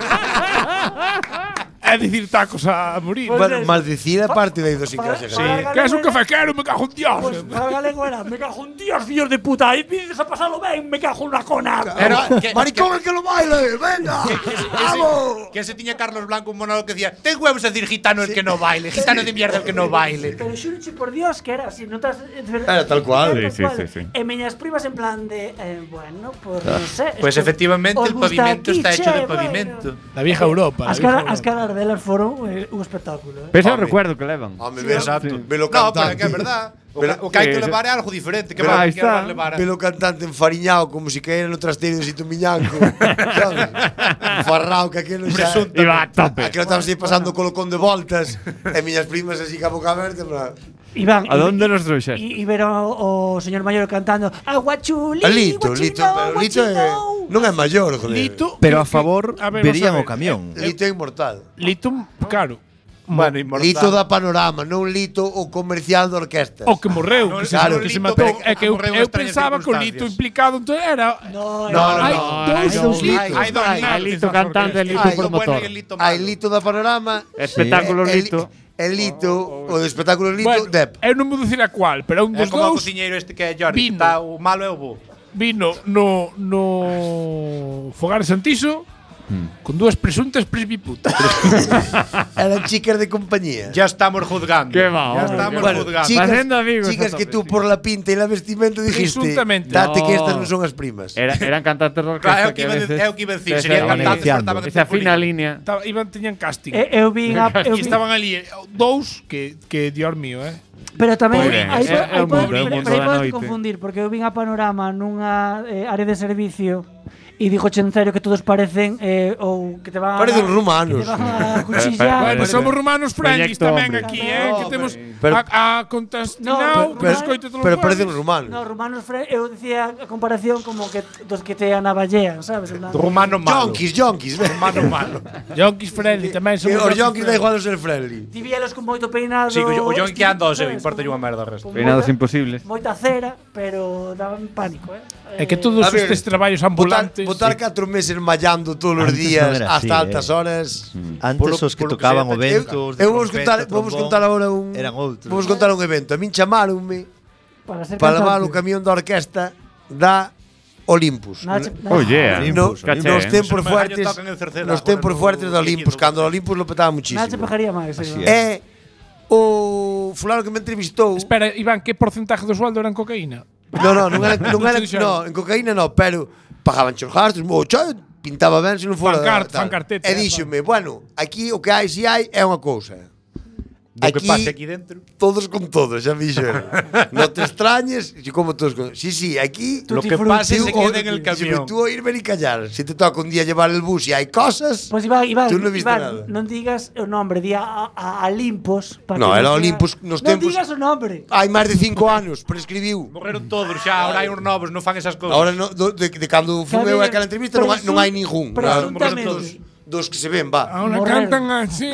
É dicir tacos a morir. Pues Bueno, maldecir a parte de idiosincrasia. Sí. Que es un café quero, me cago en Dios. Pues para galego era, me cago en Dios, fillos de puta, y pides a pasarlo ben, me cago en la cona. Maricón el que lo baile, venga. Vamos. Que se tiña Carlos Blanco un monólogo que decía, ten huevos a decir gitano el que no baile, gitano de mierda el que no baile. Pero xuroche por Dios que era así, non estás Era tal cual. Sí. E miñas primas en plan de, bueno, pues non sé. Pues esto- efectivamente os el gusta pavimento aquí, está hecho de che, pavimento. La vieja Europa. As caras delas foron un espectáculo. Pensa o Home. recuerdo que levan. Home, Exacto. velo No, pero cantante. que é verdad. Pero- O que hai que Sí, levar é algo diferente. Que Pero vai aí que está. levar. Velo cantante enfariñado como si caera no trasteiro de Sito Miñanco. ¿Sabes? Farrao que aquelo xa... Iba a tope. Aquelo estaba así pasando co colocón de voltas e miñas primas así ca boca aberta. Iván, A donde nos trouxes? y ver o señor Mayor cantando Aguachuli, Lito, Lito non é maior, joder. Lito. Pero a favor A ver, verían vamos a o camión. Lito é inmortal. Lito, claro. Bueno, inmortal. Lito da Panorama, non Lito o comercial de orquestas. O que morreu, No, claro. que se Lito, matou. pero É que eu morreu en extrañas pensaba que o Lito circunstancias. implicado entón era... No, hai dous Litos. Hai dos Hai Litos. Lito cantante e Lito Hai, Lito bueno promotor. e Lito Hai malo. Lito da Panorama. Espectáculo Lito. El Lito, o de espectáculo Lito, Bueno, Depp. eu non vou dicir a cual, pero é un É dos como o dous cociñeiro este que é Jordi, que Vino. está o malo é o bo. vino no Fogar Santiso con dúas presuntas presbiputas. Eran chicas de compañía. Ya estamos juzgando. Qué va, Ya hombre, estamos Bueno, juzgando. Facendo amigos, chicas que tú exactamente, por la pinta y la vestimenta dijiste, Presuntamente. date que estas No. non son as primas. Eran cantantes de Claro, orquesta é o que iba a decir, é o que iba a decir, sería cantantes, pero estaban Esa fina línea. Teñan casting. Eu vi E estaban ali dous que Dios mío, pero tamén Moi ben, aí é o mundo da pode noite. confundir porque eu vin a Panorama nunha área de servicio e dixo en serio que todos parecen ou que te van Parecen que rumanos. te van a cuchillar. Bueno, somos rumanos friendly Proyecto tamén hombre. aquí, No, que temos pero- a Contastinao, No, que pero- nos coite todos Pero os parecen jueves. rumanos. No, rumanos eu dicía a comparación como que dos que te anavallean, sabes? En plan- Rumano malo. Yonkis. Rumano malo. Yonkis friendly tamén Que somos os yonkis da igual ser friendly. Ti víalos con moito peinado. Sí, o John que anda, se sabes, importa como- unha merda o resto. con Peinados moita- imposibles. Moita cera, pero daban pánico, É que todos A ver, estes traballos ambulantes Botar 4 meses mallando todos os Antes días non era hasta así, altas horas. Antes os que tocaban o vento, os de Eu vamos trompeta, contar, vamos trombón, contar agora un eran outros. Vamos contar un evento. A min chamaronme para ser para levar o cantante. camión da orquesta da Olympus. Oh, yeah. Nos Caché, tempos Os fuertes, tocan en Cerceda, nos tempos joder, fuertes no- da Olympus, cando o Olympus lo petaba muchísimo. Nache pegaría máis. Así É o fulano que me entrevistou. Espera, Iván, que porcentaje do sueldo era en cocaína? Non, non era, Te dixeron? no, en cocaína no, pero pagaban os gastos, o cho pintaba ben se non fora Fancartete, E díxome, bueno, aquí o que hai si hai é unha cousa. Do que pase aquí dentro. Todos con todos, xa me dixeron. Non te extrañes, e como todos con... Sí, aquí... Lo que pase se queda en el camión. Tú a ir ven y callar. Si te toca un día llevar el bus y hay cosas... Pois Iván, Tú non viste Iván, nada. non digas o nombre, di a Olympus. para No, que era sea- Olympus nos Non tempos- digas o nombre. Hai máis de 5 anos, prescribiu. Morreron todos xa, ahora hai uns novos, non fan esas cousas. Ahora no, de cando fun eu aquela entrevista non hai ningún. Presuntamente. Dos que se ven, va. Ahora Morrer. cantan así.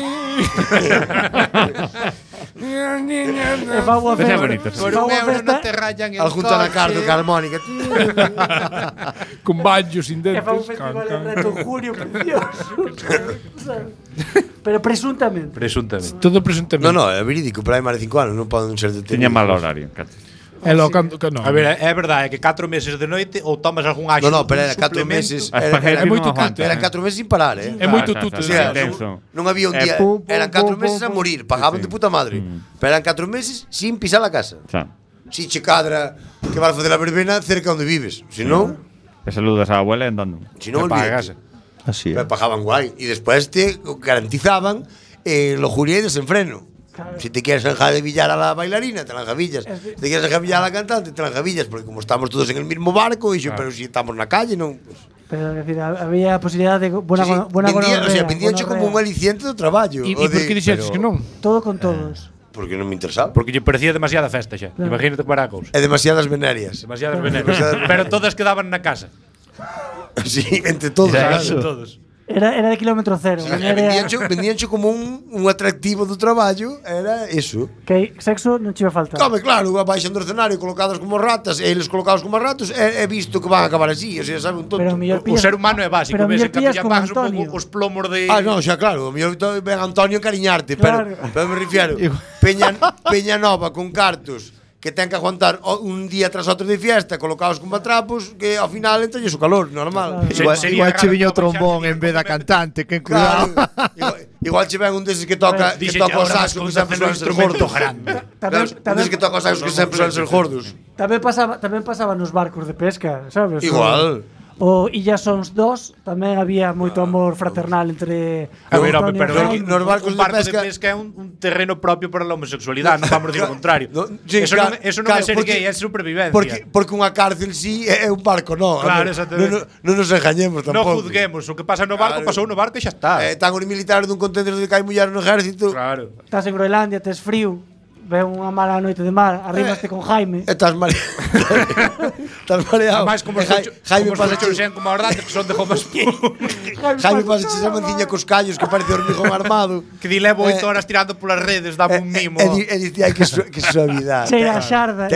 E fa unha Ese é festa. bonito, sí. Por Fa un unha euro festa. non te rayan el Al junto a la carta coche. ca armónica. Con banjos sin E dentes. fa un festival de reto en junio precioso. Pero presuntamente. Presuntamente. Todo presuntamente. No, é verídico, pero hai máis de 5 anos, non poden ser detenidos. Tiña mal horario, caché. É lo canto que no. A ver, é verdade, é que 4 meses de noite ou tomas algún axo. No, pero era un 4 suplemento. meses. As Era espaguetis moito non aguantan, eran 4 meses sin parar, É moito tuto. O sea, Intenso. non había un día, eran 4 meses a morir, pagaban de puta madre. Pero eran 4 meses sin pisar a casa. Xa. Si che cadra que vas a facer a verbena cerca onde vives. Si non, Te saludas á abuela e andando. si non Pagas. olvídate. Así é. Pero pagaban guai y después te garantizaban lujuria y desenfreno. Si te quieres enjavillar a la bailarina, te la enjavillas. Si te quieres enjavillar a la cantante, te la enjavillas. Porque como estamos todos en el mismo barco, pero si estamos na calle, non. Pues, Pero, es decir, había posibilidad de buena, sí, buena vendían, o sea, gonorrea, vendíanche como un gonorrea. aliciente do traballo. E o por de- que dixetes que non? Todo con todos. Porque non me interesaba. Porque lle parecía demasiada festa xa. Claro. Imagínate para a cousa. É demasiadas venerias. Demasiadas venenas. Pero todas quedaban na casa. Sí, entre todos. Era claro. eso. Todos. Era de kilómetro cero. Sí, Venerea- vendíanche como un atractivo do traballo, era eso. que sexo non chiva falta. Come, claro, baixan do escenario colocados como ratas, e eles colocados como ratos, é visto que van a acabar así, o sea, sabe un tonto. Pero mellor O ser humano é básico, pero ves, mellor en pillas Capilla con pagas un pouco Antonio. os plomos de... Ah, no, xa claro, o mellor ven Antonio a cariñarte, Claro. pero me refiero, Peña Nova con cartos que ten que aguantar un día tras outro de fiesta colocados como trapos, que ao final entralle o calor, normal. Claro. Sería Igual che raro viño o que baixar trombón aquí en vez da con cantante, que Claro, cuidado. igual che ven un deses que toca Dixe, o ahora vas saxo que con sempre un son ser instrumento gordos. grande. Claro, un deses que toca o saxo que sempre son ser gordos. Tamén pasaba nos barcos de pesca, sabes? Igual. O Illas Sons 2 tamén había moito amor fraternal entre A ver, home, Antonio pero e Jaime. nos barcos un de barco pesca- de pesca é un terreno propio para a homosexualidade, non vamos a decir o contrario. No, sí, eso claro, non é claro, ser porque- gay, é supervivencia. Porque unha cárcel sí é un barco, no. Claro, exactamente. Non nos engañemos non tampouco. juzguemos, o que pasa no barco, Claro. pasou no barco e xa está. Tan os militares dun contento de que hai mulleres no ejército. Claro. Estás en Groenlandia, tes frío, ve unha mala noite de mar, arribaste con Jaime. Estás mareado. Estás mareado. Ademais, como Jaime os pasa chorxen como os datos que son de goma espuma. Jaime pasa esa manciña cos callos que parece hormigón armado. Que di levo 8 horas tirando polas redes, dame un mimo. E dice, ai, que suavidade. Cheira a xarda.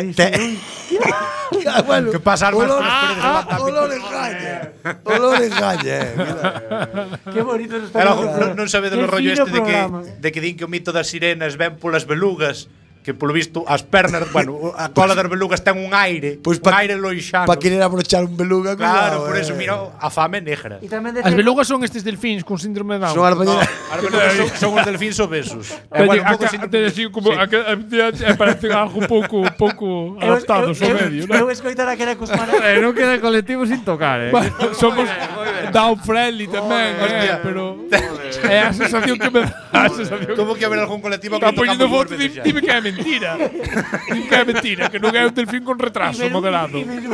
Bueno, Que pasar máis olor- polas paredes e levantar olor engaña. Olor engaña, mira. Qué bonito nos está Era, quedando. non sabe do Qué rollo fino este de programa. que din que o mito das sirenas ven polas belugas, que polo visto as pernas, bueno, a cola das belugas ten un aire, Pois un aire loixano. Pa querer abrochar un beluga, Claro, cuidado, por eso, mira, a fame é negra. E tamén As belugas son estes delfíns con síndrome de Down. Son as ballenas. As belugas son os delfíns obesos. Teñen un pouco así como parecen algo pouco adaptados ao medio, Eu non? escoitara que era cos manas. Non queda colectivo sin tocar, Bueno, somos down friendly tamén, Hostia. pero é a sensación que me dá, a sensación. Como que haber algún colectivo que Está poñendo tocamos foto, dúas veces xa. dime que é mentira. Dime que é mentira, que non é un delfín con retraso moderado.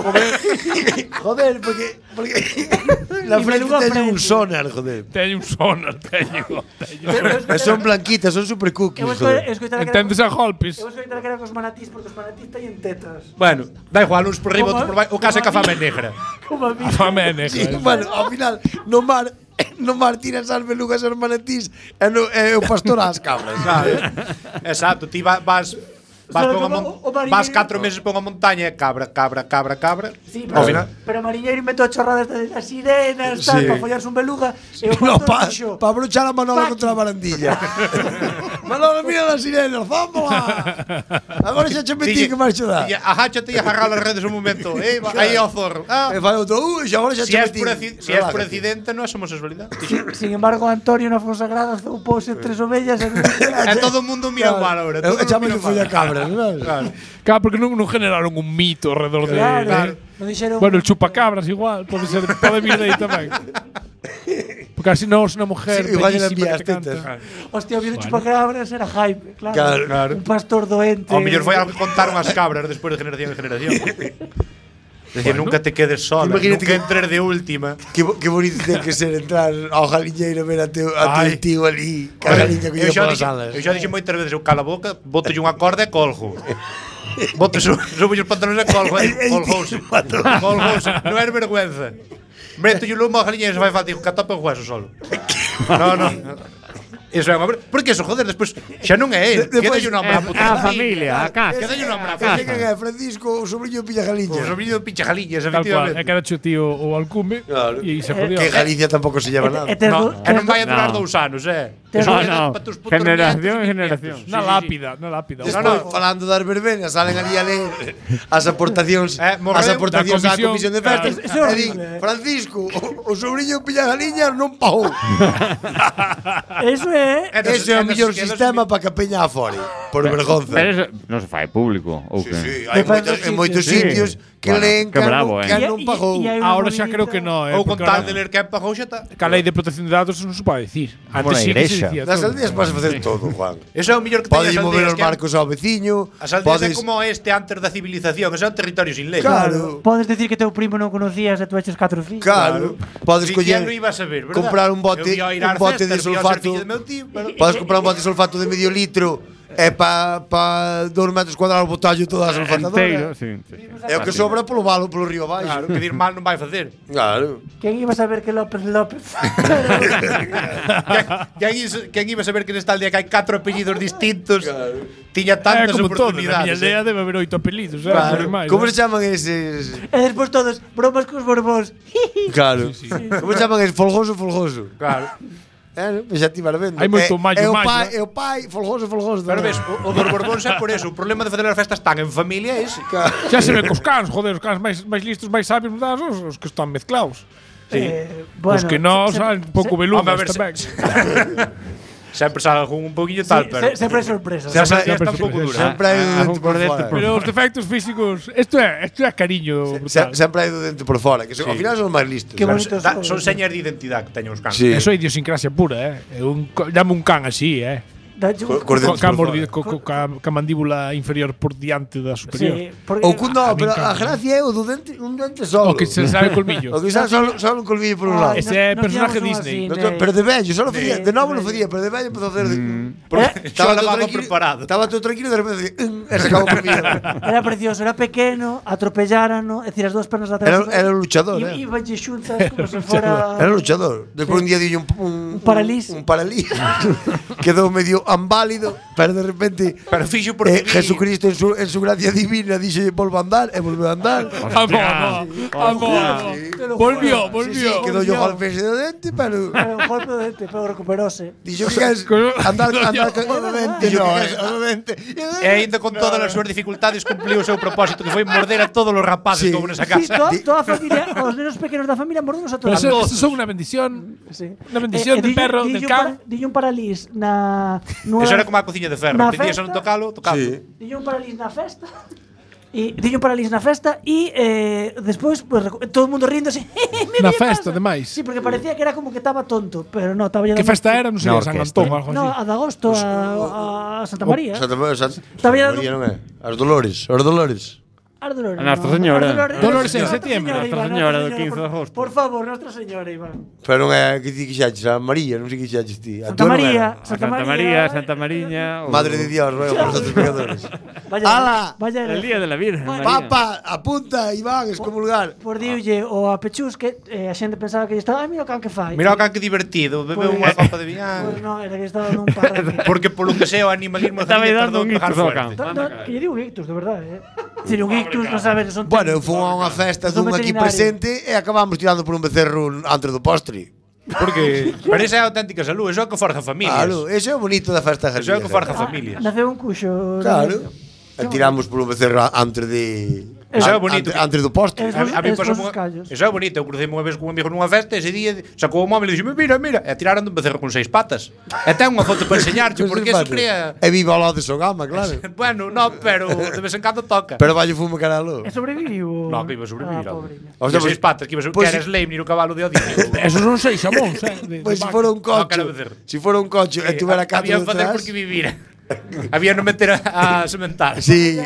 Joder, porque la Y frente beluga teñen un frente. sonar, joder. Teño un sonar, teño. E son blanquitas, son super cookies, Eu joder. escoitara que era Entendes a golpes. Eu escoitara que era cos manatís porque os manatís teñen tetas. Bueno, da igual, uns por riba, Como- outros por baixo. O caso é que a como a fame é mí. negra. Como a mí. A fame é negra. Sí, bueno, ao final, no mar tiras as belugas e as manatís e o pastor ás cabras, sabes? Exacto, ti vas Solo por como o mariñeiro- vas 4 meses por unha montaña e cabra. Sí, Ao final. pero mariñeiro inventou chorradas de das sirenas, tal, Sí. para follarse un beluga. E o No, pastor dixo, pa abrochar a Manolo Paqui. contra a barandilla. Manolo, mira las sirenas, vámola. Agora xa che metí que marcho dá. Ajáchate e agarra as redes un momento. Aí ao zorro. E fai outro, xa agora xa Si che és metí. por accidente, non é homosexualidade. sin embargo, Antonio na Fonsagrada zoupose 3 ovellas e E todo o mundo mira mal ahora. Todo o mundo Chámate mira folla mal. cabras, non? Claro. Claro, porque non generaron un mito alrededor de... Claro. Non dixeron Bueno, el chupacabras igual, pode vir de aí tamén. Porque así non é unha mujer Sí, igual lle bellísima envías que canta. tetas. Hostia, o vídeo chupacabras era Jaime, claro. Claro. Un pastor doente. Ao mellor foi algo que contaron as cabras despois de generación en generación. Decir, nunca te quedes sola, Imagínate nunca que- entres de última. Que bonito ten que ser entrar ao jaliñeiro e ver a teu Ai. tío ali, que a galiña Eu collida xa polas dixen- alas. eu xa dixen moitas veces, eu cala a boca, botolle unha corda e colgo. Boto subo os pantalones e colgo, colgouse. Colgouse, non é vergüenza. Meto o lumo a galiña e se fai falta, digo, que atope o hueso solo. No. Eso é unha porque eso, joder, despois xa non é el, Despois- queda o nome a puta. A familia, a casa. Queda o nome a Que casa. é Francisco, o sobrinho pilla O galiña. sobrinho de pincha galiñas, Tal cual, é efectivamente. que era cho tío o alcume Claro. e se jodió. Que Galicia tampouco se lleva nada. E tes No, do- e non vai a durar No. 2 anos, Tes Eso No, é no. pa tus putos Generación nietos en generación. bisnietos. Na lápida, na lápida. Despois, falando das verbenas, salen ali a ler as aportacións Morreu as aportacións da da comisión de festas. Eso é E din, horrible, Francisco, o sobrinho pilla galiñas non pagou. Eso é. Ese é o mellor sistema para que a peña afore, por vergonza. Pero eso non se fai público. Ou que? Sí, hai Depende en dos moitos sitios. sitios que Bueno, leen que bravo, que eh. non pagou. E hai unha Ahora xa bonita- creo que no, Ou con porque tal ahora- de ler que pagou xa está. Que a lei de protección de datos non se pode dicir. Como Antes na sí que se igrexa. dicía Nas todo. aldeas vas facer todo, Juan. Eso é o mellor que Podes teñen as mover aldeas. os barcos ao veciño, As aldeas é podes como este antes da civilización, eso é un territorio sin lei. Claro. Podes decir que teu primo non conocías e tú eches 4 fillos. Claro, podes Si quién coller lo iba a saber, verdad? comprar un bote Eu ia ir ás de festas, ia ao ser sulfato. fillo de meu tío, pero- Podes comprar un bote de sulfato de medio litro e pa 2 metros cuadrados botallo toda a sulfatadora. Enteiro, sí. É o que sobra polo valo, polo río abaixo. Claro, que dir mal non vai facer. Claro. Quen iba a saber que López López? Quen iba a saber que nesta aldea que hai 4 apellidos distintos tiña É tantas como todo, na miña oportunidades. aldea debe haber 8 apelidos, Claro. máis, Como se chaman eses? E despois todos, bromas cos borbóns. Claro. Como se chaman eses? Folgoso. Claro. Xa ti vas vendo. Hai moito É mallo, o pai, folgoso. Pero ves, o dos Borbóns é por eso. O problema de facer as festas tan en familia é ese. Xa se ve cos cans, joder, os cans máis listos, máis sabios, verdad, os que están mezclados. Bueno, Os que non saben un pouco Home, a belugas ver, tamén. Sempre sale algún un poquillo tal, pero sempre hai sorpresas. Sempre- ya está un pouco dura. Sempre hai Ah, dentro un por cordete fora. por- Pero os defectos físicos, isto é cariño brutal. Sempre hai do dentro por fora, que ao final son os máis listos. Que sabes? bonito Son señas de identidade que teñen os cans. Sí. Eso é idiosincrasia pura, É llamo un can así, Ca mandíbula inferior por diante da superior. Sí, porque Ou no, pero encanta. a gracia é o do dente, un dente solo. O que se sabe colmillo. O que sabe solo un colmillo por un lado. Ese é personaje Disney. Pero de vello, solo facía, de novo non facía, pero de vello empezou a hacer Estaba todo preparado. Estaba todo tranquilo e de repente e sacaba o colmillo. Era precioso, era pequeno, atropellárano, é dicir, as dúas pernas de atrás. Era un luchador, E iba xuntas como se fora Era un luchador. Despois un día dio un paralís. Un paralís. Quedou medio amválido, pero de repente Pero fixo porque Jesucristo en su gracia divina dixe volvo a andar e volveu a andar. Volvió. Sí, quedou yo golpes de dente, pero Era un golpe de dente, pero recuperóse. dixo que queres andar con o dente, no, o dente. E aínda con todas as súas dificultades cumpliu o seu propósito, que foi morder a todos os rapaces Sí. como nesa Sí, casa. toda a familia, os nenos pequenos da familia mordenos a Pero todos. eso son unha bendición. Sí. Una bendición de perro, del can. Dille un paralís nunha Eso era como a cociña de ferro. na Pedías a non festa. tocalo. Sí. Dille un paralís na festa. Dille un paralís na festa e despois pues, todo o mundo rindo así. Na festa, ademais. Sí, porque parecía que era como que estaba tonto, pero no, estaba ya Que festa era? Non sei, San Antón ou algo No, así. a de agosto a Santa María. Santa Todavía María non é. As Dolores. Dolores. A Nuestra Señora. Dolores en setembro. Nuestra Señora do 15 de agosto. Por favor, Nuestra Señora, Iván. Pero non é que ti quixaches, a María, non sei que quixaches ti. A Santa túa non María, era. Santa María, Santa Mariña. Madre de Dios, ruego por nosotros pecadores. Vaya, ¡Hala! vaya El día de la Virgen. María. Papa, apunta, Iván, excomulgar. Por diulle o a Pechús que a xente pensaba que lle estaba, ai, mira o can que fai. Mira o can que divertido, bebeu unha copa de viña. Pues no, era que estaba dando un parraque. Porque polo que sea o animalismo Estaba Celiña dando tardou un en pegar ictus ao fuerte. can. Que lle digo ictus, de verdade, Dicir, un ictus, non sabes, son Bueno, eu fui a unha festa Son dun aquí veterinario. presente e acabamos tirando por un becerro antes do postre. Porque pero esa é a auténtica salud, eso é o que forja familias. Claro, ese é o bonito da festa Eso é o que forja galega. familias. Naceu un cuxo. Claro. E tiramos por un becerro antes de Eso é bonito. antes do postre. A mí Esos pasou os callos. Eso é bonito, eu crucei unha vez con un amigo nunha festa, ese día sacou o móvil e dixo, mira, e tiraron dun becerro con 6 patas. E ten unha foto para enseñarche, porque eso crea... E viva o lado de Sogama, claro. Bueno, no, pero de vez en cando toca. Pero vai o fumo caralo. E sobreviviu. No, que iba a sobrevivir. Pobreño. O sea, E 6 patas, que iba a pues- que era Slave, o cabalo de Odín. Esos son 6 xamóns, Pois se fora un No, coche, cara becerro. se fora un coche e tuvera catro Había facer detrás. porque vivir. Había non meter a sementar. Sí,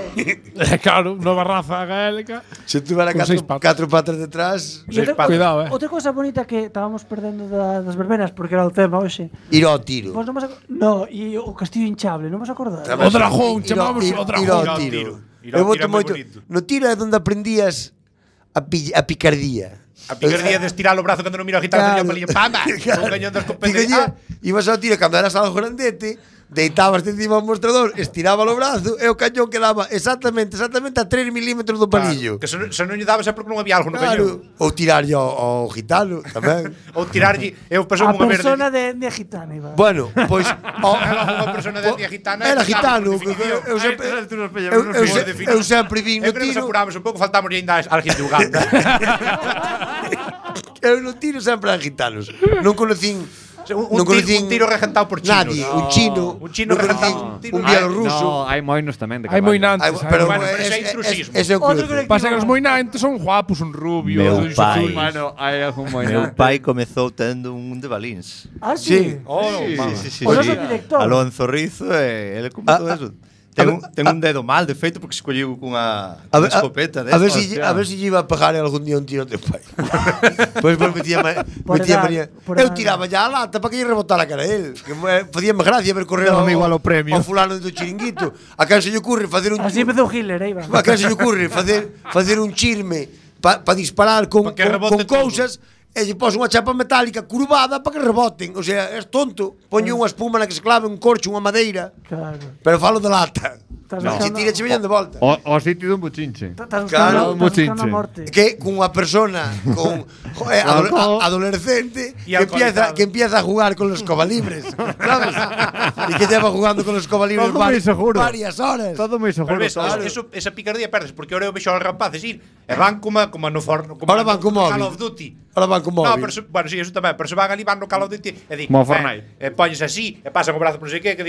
Claro, nova raza gaélica. se tuvera Con seis catro patas detrás, E outra- Cuidado, Outra cosa bonita que estábamos perdendo das verbenas, porque era o tema hoxe. ir ao tiro. Vos non vos No, e o castillo hinchable, non vos acordades? O dragón, chamamos o dragón. Ir ao Ir ao tiro. tiro. Ir ao Eu tiro voto é moi moito. bonito. No tiro é onde aprendías a picardía. A picardía de estirar o brazo cando non mira a gitana, claro. Palilla, pamba, o cañón das competencias. Picardía, ibas ao tiro cando eras algo grandete, deitabas encima do mostrador, estiraba o brazo e o cañón quedaba exactamente a 3 milímetros do palillo. Que se non lle dabas é porque non había algo no cañón. Claro. Ou tirarlle ao gitano tamén. Ou tirarlle, eu pasou A unha verde. persona de etnia gitana, Iván. Bueno, pois Unha persona de etnia gitana. era empezamos, gitano. por definición. Eu sempre Aí tú nos pillamos, eu sempre vin no Eu creo que nos tiro. apuramos un pouco, faltamos ainda a alguén de Uganda. Eu no tiro sempre eran gitanos. Non conocín Un tiro regentado por chinos. nadie, un chino, Un chino non regentado. conocín un bielorruso. No, hai moinos tamén de Hai caballo. moinantes. Pero Bueno, pero ese ese é intrusismo. ese é o Outro cruce. colectivo. Pasa que os moinantes son guapos, son rubios. Meu pai. Mano, hai algún Meu moino. pai comezou tendo un de balíns. Ah, Sí. sí. Sí. O noso director. Alonso Rizo e ele comezou eso. Ten un dedo mal, de feito, porque escolliu cunha escopeta a ver destas. si lle iba a pegar algún día un tiro de pai. Pois metía Por edad, por eu edad. tiraba ya a lata para que lle rebotara a cara a él. Que facíame gracia ver correr Dame igual o premio. ao fulano do chiringuito. A quen se lle ocurre facer un Así empezou Hitler, Iván. a quen se lle ocurre facer un chirme para disparar con Pa que rebote todo. cousas e lle pos unha chapa metálica curvada para que reboten. O sea, es tonto. Poño unha espuma na que se clave un corcho, unha madeira. Claro. Pero falo de lata. Estás No. Se buscando- tira che veñan de volta. O sitio dun buchinche. Estás Claro, buscando a morte. Que con unha persona con adolescente Y alcoholizado. que empieza a jugar con los escobalibres, ¿sabes? Y que lleva jugando con los escobalibres Todo moi seguro. varias horas. Todo moi seguro. Pero ves, todo. esa picardía perdes, porque ahora eu vexo aos rapaces ir, e van como no forno, Ahora van con Call móvil. of Duty. Ahora van con móvil. No, pero bueno, sí, eso tamén, pero se van ali van no Call of Duty e di, Como Fortnite. poñes así, e pasan o brazo por non sei que digo,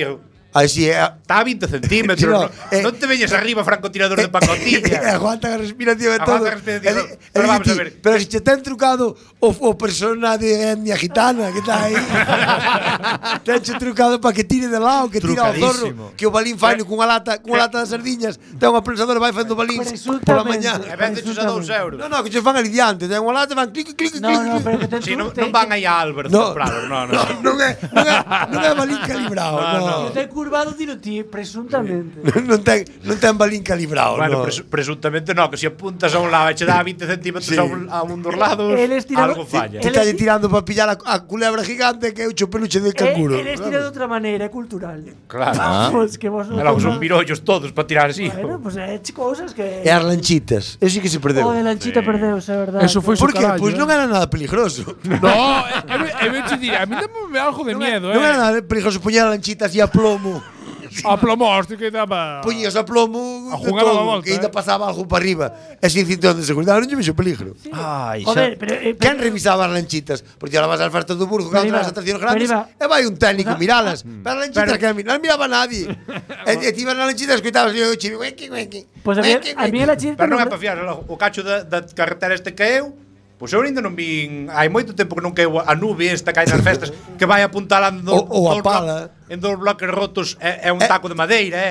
Aí si, Está a 20 centímetros. No, Non te veñes arriba francotirador de pacotilla. aguanta a respiración e todo. Aguanta a respiración. Pero vamos a ver. Pero se che ten trucado o persona de etnia gitana que está aí. Tenche trucado para que tire de lado, que tira ao zorro, que o balín faino cunha lata de sardiñas, ten unha prensadora vai facendo balíns pola mañá. E vendes a 2 euros. No, que che fan ali diante, ten unha lata, van clic, clic, clic. No, pero que ten Si, non van aí a Álvaro No, compralos, non. non é balín calibrado, no. Ten curvado tiro ti, presuntamente. Non ten balín calibrado, Bueno, no. presuntamente no, que se apuntas a un lado e che dá 20 centímetros a un dos lados, algo falla. Te está tirando para pillar a culebra gigante que é o peluche del canguro. Ele estira de outra maneira, é cultural. Claro. Pois que vos non. Logo son virollos todos para tirar así. Bueno, pues é cousas que. E as lanchitas, eso sí que se perdeu. O de lanchita perdeuse, é verdade. Eso foi Por que? carallo, Pois non era nada peligroso. No, eu te diría, a mí dame algo de miedo, Non era nada peligroso poñer a lanchita así a plomo. A plomoste que daba. Poñías a plomo A de jugar a la todo, volta, que ainda pasaba algo para arriba. E sin cinturón de seguridade non lle vexo peligro. Ai, Joder, pero. Quen revisaba as lanchitas? Porque ahora vas ás festas do Burgo, cando Pero nas estacións grandes, iba- e vai un técnico miralas. Pero as lanchitas que non miraba nadie. E ti ibas nas lanchitas, escoitabas e o chibi, huequi, huequi. Pois a mí a lanchita. Pero non é para fiar, o cacho da carretera este caeu. Pois eu ainda non vin, hai moito tempo que non caeu a nube esta que hai nas festas que vai apuntalando Ou a pala. En dos bloques rotos é un taco de madeira,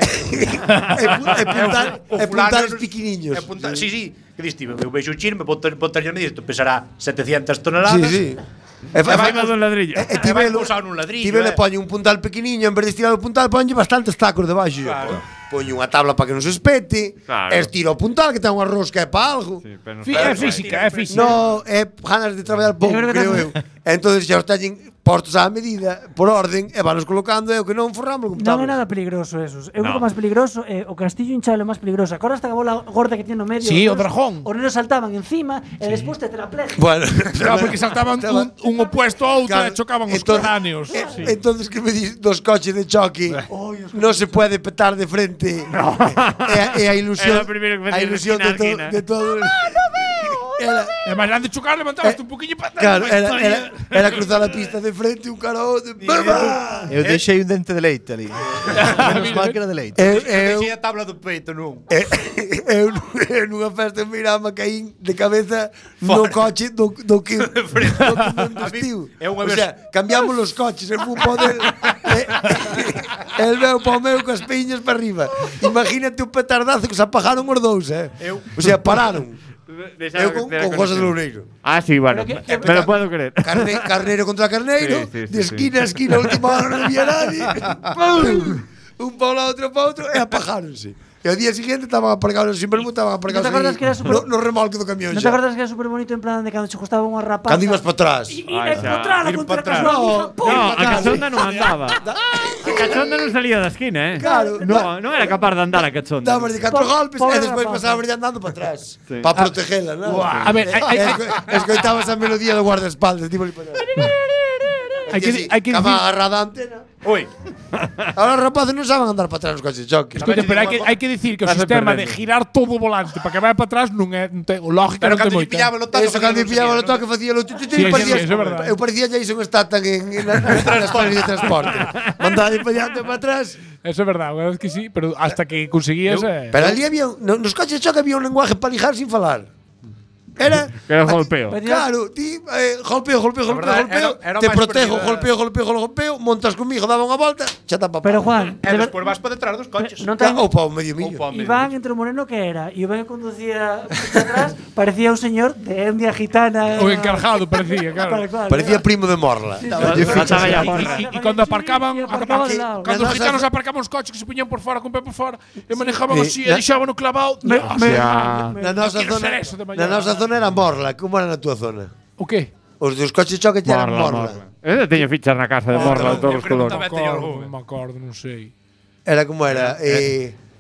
E puntales pequeniños. Sí, que diste, eu vexo o chirme, botarlle no isto, pesará 700 toneladas. Sí. E vai un ladrillo. E E vai pousar nun ladrillo. Tivele poño un puntal pequeniño, en vez de estirar o puntal, poñe bastantes tacos debaixo. Claro. Poño unha tabla para que non se espete, Claro. e estiro o puntal que ten unha rosca é para algo. Sí, pero É física, é física. No, é ganas de traballar pouco, Eu creo que creo eu. E entonces xa os teñen postos á medida, por orden, e vanos colocando, e o que non forramos con Non é tabla. nada peligroso esos. Eu No. creo que o máis peligroso é o castillo hinchado é o máis peligroso. Acordas esta bola gorda que tiene no medio? Sí, Os o nenos- dragón. Os nenos saltaban encima e despois te tetrapléjico. Bueno, Claro, porque saltaban un opuesto a outro e chocaban os entonces- cráneos. Sí. Entonces, que me dis dos coches de choque? Non se puede petar de frente. É a ilusión. É o primeiro que a facías ilusión esquina a esquina. de todo. Era, E máis antes de chocar, levantabaste un poquinho para claro, era cruzar a pista de frente un cara ao outro. Eu deixei un dente de leite ali. Menos mal que era de leite. Deixei a tabla do peito, non? Eu nunha festa en Mirama caín de cabeza no coche do que me vestiu. é unha O vez- sea, cambiamos os coches, el fun poder el veu pa o meu cas piñas para arriba. Imagínate o petardazo que se apagaron os dous, O sea, pararon. Eu con José de Loureiro. Ah, sí, bueno. Me lo puedo creer. Carneiro contra carneiro, Sí, sí, de sí, esquina a esquina, a última hora non había nadie. ¡Pum! Un pa un lado, outro pa outro, e apagáronse. E ao día siguiente estaban aparcados sin vermouta, estaban aparcados ¿No te acuerdas aí que era super- no remolque do camión Non te xa. acordas que era super bonito en plan de cando che costaba unha rapaza? Cando ibas para atrás. E Ai, xa. encontrala Ir contra pa atrás. a casa. No, a cachonda non andaba. A cachonda non salía da esquina, Claro. No, non era capaz de andar a cachonda. Dabas de 4 golpes pobre e despois rapaza. pasaba andando para atrás. Sí. Para protegela, non? A ver, Escoitabas a melodía do guardaespaldas, tipo ali para atrás. hai que Cama dicir, agarrada a antena. Oi, Ahora os rapaces non saben andar para atrás nos coches de choque. escoita, pero hai que dicir que o Estás sistema de perdendo. girar todo o volante para que vaya para atrás non é non ten lógica, pero non ten cando lle moita. pillaba o toque, Eso cando pillaba o toque facía lo Sí, sí, parecía, sí, eso é verdade. eu parecía Jason Statham nas pelis de transporte. Mandaba de para diante para atrás. Eso é verdade, a verdade é que sí, pero hasta que conseguías Pero ali había nos coches de choque había un lenguaje para lijar sin falar. Era Que era golpeo. Claro, ti golpeo, verdade, era o te máis protego, perdido. golpeo, montas comigo, daba unha volta, xa tapa. Pero Juan, e despois vas para detrás dos coches. non ten Ou pa o medio Ou millo. pa o medio. Iván entre o moreno que era e o ben que conducía atrás parecía un señor de etnia gitana. o encargado, parecía, claro. Parecía primo de Morla. Faltaba ya porra. E cando aparcaban, aparcaba de lado. cando os Na gitanos nosa- aparcaban os coches que se puñan por fora, con pé por fora, e manejaban así, Sí, e deixaban o clavado. Na nosa quero zona, ser eso de mañá. na nosa zona era Morla, como era na túa zona? O qué? Os dos coches de choque eran Morla. Eu teño fichas na casa de Morla de todos os colores. Pregunta- Non me acordo, non sei. Era como era,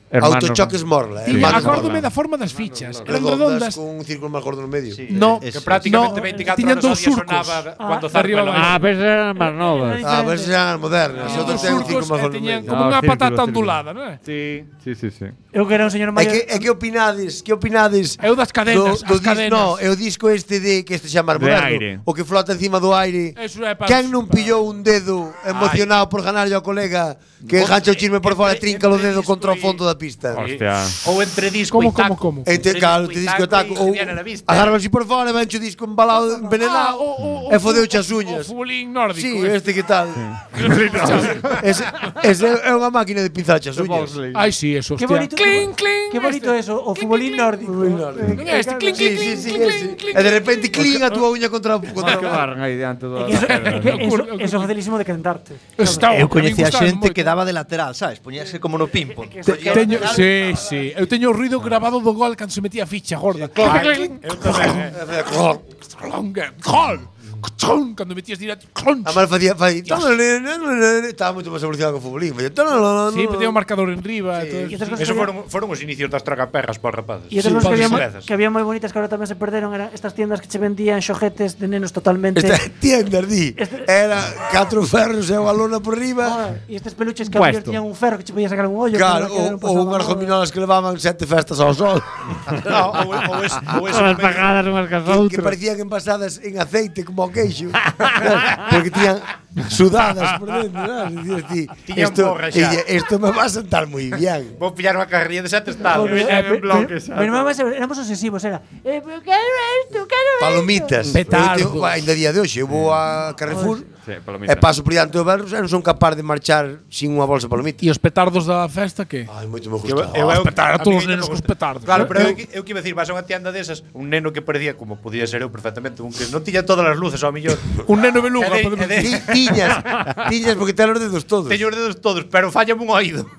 Hermanos. Autochoques Morla. Tiña, Hermanos acórdome Morla. da forma das fichas. Eran Redondas redondas. con un círculo máis gordo no medio. No, Que prácticamente no, 24 tiñan horas ao dous día surcos. sonaba cuando arriba zarpa abaixo. Pero eran máis novas. Ah, pero esas eran as modernas. Tiñan Outras dous ten un surcos círculo máis e gordo no tiñan medio. como No, unha círculo, patata círculo. ondulada, non é? Sí. Eu que era un señor maior. Que opinades? Que opinades? Eu das cadenas, as cadenas. No, é o disco este que este chama De moderno, aire. o que flota encima do aire. Eso é para Quen non pillou un dedo emocionado por ganarlle ao colega que engancha o chisme por fora e trinca o dedo contra o fondo da pista? Hostia. Ou entre disco Como, e taco. como? Claro, te disco taco ou agarran así por fora e venche o disco embalado, envenenado e fodeuche as uñas. O futbolín nórdico. Sí, este que tal. Ese é unha máquina de pinzache as uñas. Ai, sí, eso, Qué hostia. bonito, Clink, clink. qué bonito este. eso, o futbolín nórdico. Non é este, clink, Sí, clink, sí, clink, ese. clink, clink. E de repente clink a túa uña contra Que o barran aí diante do. Eso é facilísimo de cantarte. Está, Eu a mí coñecía gustaba xente moito. que daba de lateral, sabes? Poñíase como no ping-pong. Teño, sí. Eu teño o ruido grabado do gol cando se metía a ficha gorda. Gol. Cando metías directo. A mal facía estaba moito máis evolucionado que o futbolín. Sí, metía o marcador en riba e todo Y eso. otras cosas Eso que foron os inicios das tragaperras para rapaces. Y otras Sí, cosas pode que había moi bonitas que ahora tamén se perderon eran estas tiendas que che vendían xoguetes de nenos totalmente. Tiendas, di. Era 4 ferros e unha lona por riba. Joder, y estes peluches que Puesto. tiñan un ferro que che podía sacar un ollo. Claro, que non ou pasaba unhas nada. gominolas que levaban 7 festas ao sol. ou ese As pagadas unhas cas que outras. parecían envasadas en aceite como o queixo. Porque tiñan sudadas por dentro, ¿no? Dicías ti, Tiñan borra xa. esto me va a sentar muy bien. Vou pillar unha carrería de 7 estados. Mi irmán éramos obsesivos, era. Pero quero esto, quero esto. Palomitas. Petardos. Ainda día de hoxe, eu vou a Carrefour Sí, e palomita. paso por diante do Belros e non son capaz de marchar sin unha bolsa de palomitas. E os petardos da festa, que? Ai, moito me gusta. petar a todos os nenos cos petardos. Claro, pero eu que iba a decir, vas a unha tienda desas, un neno que parecía como podía ser eu perfectamente, un que non tiña todas as luces ao millón. Un neno beluga, E de- podemos e de- decir. Tiñas porque ten os dedos todos. Teño os dedos todos, pero fallame un oído.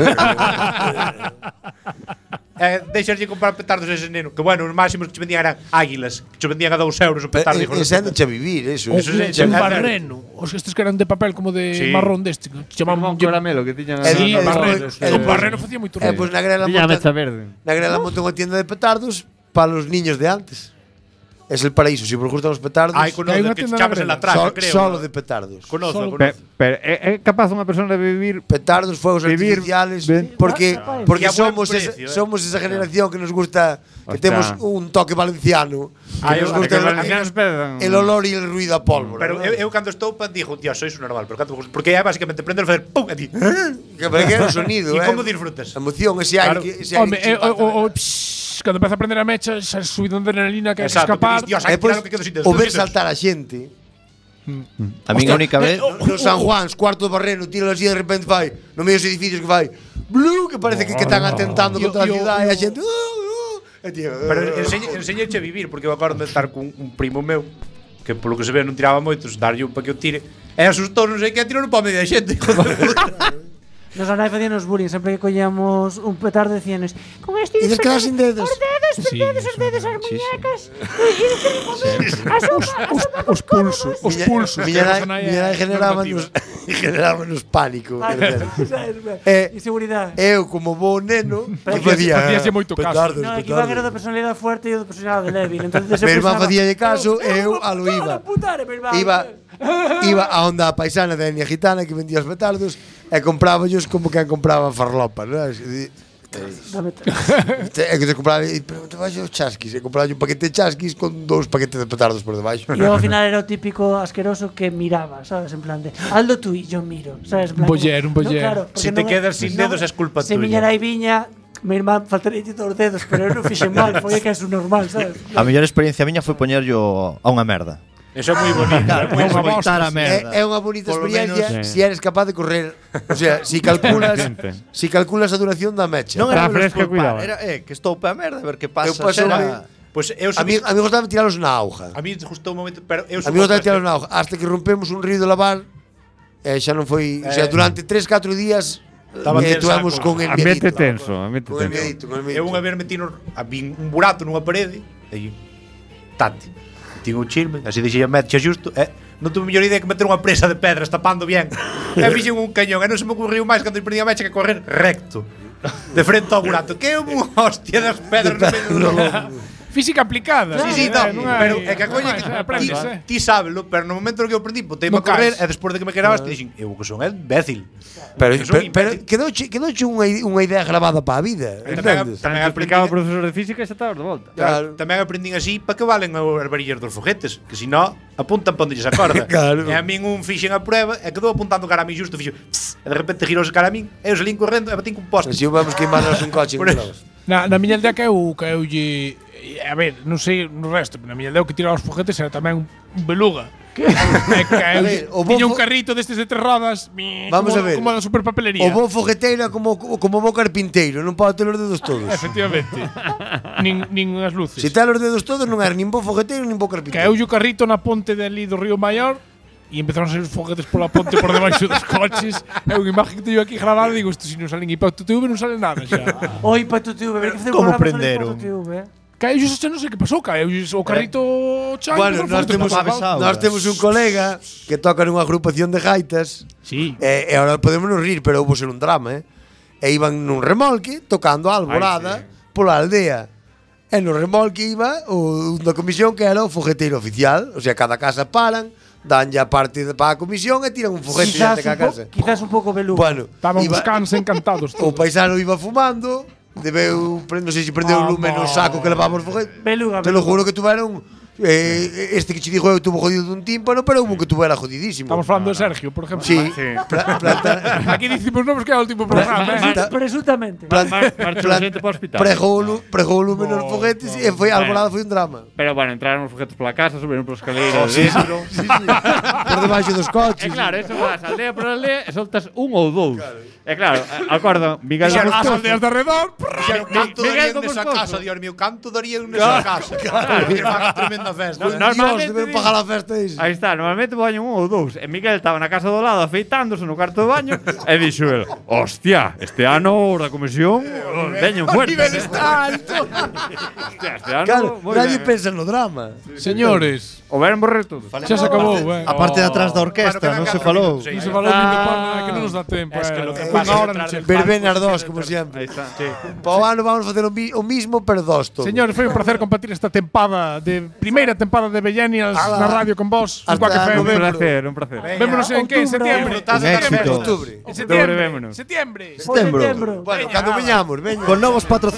Deixarlle comprar petardos a ese neno. Que bueno, os máximos que che vendían eran águilas, que che vendían a 2 euros o petardo. hijo de Enséndoche a vivir, eso. Eso sí, Un sí. barreno. Os estos que eran de papel como de Sí. marrón deste. Que chamaban Un caramelo que tiñan Sí, E barreno. despois- Un barreno facía moito ruido. Pois na grela Tiña monta, mecha verde. na grela monta unha tienda de petardos para os niños de antes. Es el paraíso, si vos gustan os petardos. Ai, Que hai conozco unha que tienda chamas en na la traja, creo. Solo de petardos. Conozco. Pero é capaz unha persona de vivir Petardos, fuegos Vivir artificiales, ben. porque Y a buen somos precio, somos esa generación que nos gusta, que Hostia. temos un toque valenciano, que Ai, nos o- gusta que Valencianos pedan. el olor y el ruido a pólvora. Pero ¿no? eu cando estou digo, tío, sois un normal, pero cando porque é básicamente prender e facer pum, e ti. Que para que é o sonido, E como disfrutas? A emoción, ese aire, Claro. ese aire Home, que se impacta. cando empeza a prender a mecha, xa subidón de adrenalina que hai que Exacto, escapar. Dios, E hai que pois, tirar o que quedo sin dedos. o ver saltar a xente A min a única vez no San Juan, cuarto de Barreno, tira así de repente fai, no medio dos edificios que fai, blue, que parece que están atentando contra a ciudad e a xente. E tío, Pero enseñeche a vivir, porque eu acordo de estar con un primo meu que polo que se ve non tiraba moitos, darlle un pa que eu tire. E asustou, non sei que, tirou no pa medio da xente. Nos anai facíanos bullying, sempre que collíamos un petardo decíanos con este E des quedar sin dedos. os dedos, Sí, as muñecas. Os pulsos, os pulsos. Miña que nai é generábanos pánico. Inseguridade. Eu como bo neno que facía Facíaslle moito caso. petardos, No, que Iván era da personalidade fuerte e eu da personalidade débil. Entonces Mi irmán facía de caso e eu a lo iba. Iba a onda paisana da etnia gitana que vendía os petardos e compráballos como que compraba farlopa, non? É que te compraba e pero te vais os chasquis, e compraba un paquete de chasquis con 2 paquetes de petardos por debaixo. E ao final era o típico asqueroso que miraba, sabes, en plan de Aldo tú e yo miro, sabes, en plan. Un boller. Se te quedas sin dedos es culpa Se tuya. miña nai viña, mi irmán faltaría todos os dedos, pero eu non fixen mal, foi que é un normal, sabes? a mellor experiencia miña foi poñerlo a unha merda. Eso é moi bonito. Moi Botar a bosta, merda. É unha bonita Polo experiencia menos, si eres capaz de correr. O sea, si calculas a duración da mecha. Non Está era fresca, cuidado. era que estou pa merda, a ver que pasa. Eu paso Era- Pois eu A mí gustaba tiralos na auga. a mí gustou un momento, pero eu A mí gustaba tiralos na auga hasta que rompemos un río de lavar. Xa non foi, o sea, durante 3-4 días Estaban tuvemos tensos, con el Ambiente miedito. tenso, ambiente Con el tenso. miedito, con el Eu miedito. unha vez metino un burato nunha parede e tate. Tiño un chisme, así deixei a metxa xusto, non tuve mellor idea que meter unha presa de pedras tapando bien. E fixen un cañón, e non se me ocurriu máis cando prendía a mecha que correr recto. de frente ao burato. Que é unha hostia das pedras no medio do lobo. Física aplicada. Sí, no, pero é que a coña ti sábelo, pero no momento no que eu aprendí, botei-me a correr e despois de que me quedabas te dixen, eu que son imbécil. Pero quedouche unha idea grabada para a vida, entendes? Tamén explicaba o profesor de física e xa estabas de volta. Claro. Tamén aprendín así para que valen as varillas dos foguetes, que se non apuntan para onde lles acorda. Claro. E a min un fixen a prueba e quedou apuntando cara a min justo, fixo, e de repente girouse cara a min, e eu salín correndo e batín cun poste. Se vamos queimarnos un coche, Na miña aldea caeulle, a ver, non sei no resto, pero na miña aldea o que tiraba os foguetes era tamén un beluga. Tiña un carrito destes de 3 rodas. Vamos a ver. Como a superpapelería. O bo fogueteiro é como bo carpinteiro, non pode ter os dedos todos. Efectivamente. nin as luces. Se ten os dedos todos non era nin bo fogueteiro nin bo carpinteiro. Caeulle o carrito na ponte de ali do Río Maior e empezaron a sair os foguetes pola ponte por debaixo dos coches. É unha imagen que teño aquí grabada e digo, isto se non salen IPA TV non sale nada xa. Oi, pa tu TV, ver que facer Como un programa prenderon? sobre Pato TV. Caeulle xa non sei que pasou, caeulle o carrito chai. Bueno, nós temos un colega que toca nunha agrupación de gaitas. Sí. E agora podemos nos rir, pero houve ser un drama, E iban nun remolque tocando a alborada pola aldea. E no remolque iba o da comisión que era o fogueteiro oficial, o sea, cada casa paran, danlle a parte para a comisión e tiran un foguete até cada casa. Quizás un pouco beluga. Bueno, Estaban os cans encantados. o paisano iba fumando, non sei se prendeu o lume no saco que levaba os foguetes. Beluga, Te lo juro que tuveron este que che dijo eu tuvo jodido dun tímpano, pero hubo que tuvera jodidísimo. Estamos falando de Sergio, por exemplo. Sí. Aquí dicimos novos que é o último programa. Presuntamente. Marchou xente para o hospital. Pregou o lume nos foguetes e foi a alborada foi un drama. Pero bueno, entraron os foguetes pola casa, subiron polas escaleiras dentro. Por debaixo dos coches. E claro, eso vas aldea por aldea e soltas un ou dous. E claro, acordo, Miguel Xa, Moscoso. As aldeas de alrededor. Canto Miguel darían nesa Moscoso. casa, Dios mío, canto darían nesa casa. Que faga tremenda festa. Normalmente Dios, deben pagar a festa iso. Aí está, normalmente poñen un ou dous. E Miguel estaba na casa do lado afeitándose no cuarto de baño e dixo el, hostia, este ano os da comisión veñen fuerte. O nivel está alto. Hostia, este ano Claro, moi nadie ben. pensa no drama. Señores, O veren borrer todo. xa se acabou, A parte de atrás da orquesta, non se falou. Non se falou nin de porno, que non nos dá tempo. Es que lo que Unha pasa hora detrás non del chega. Verbenas dos, como sempre. Aí está. Pa o ano vamos facer o mismo, pero dos todos. Señores, foi un placer compartir esta tempada primeira tempada de Millennials Ala. na radio con vos. Hasta Quack FM. novembro. Un placer. Vémonos en que? En septiembre. Disfrutad de éxito. Outubro. En septiembre. Vémonos. Septiembre. Setembro. Bueno, cando veñamos, veña. Con novos patrocinadores.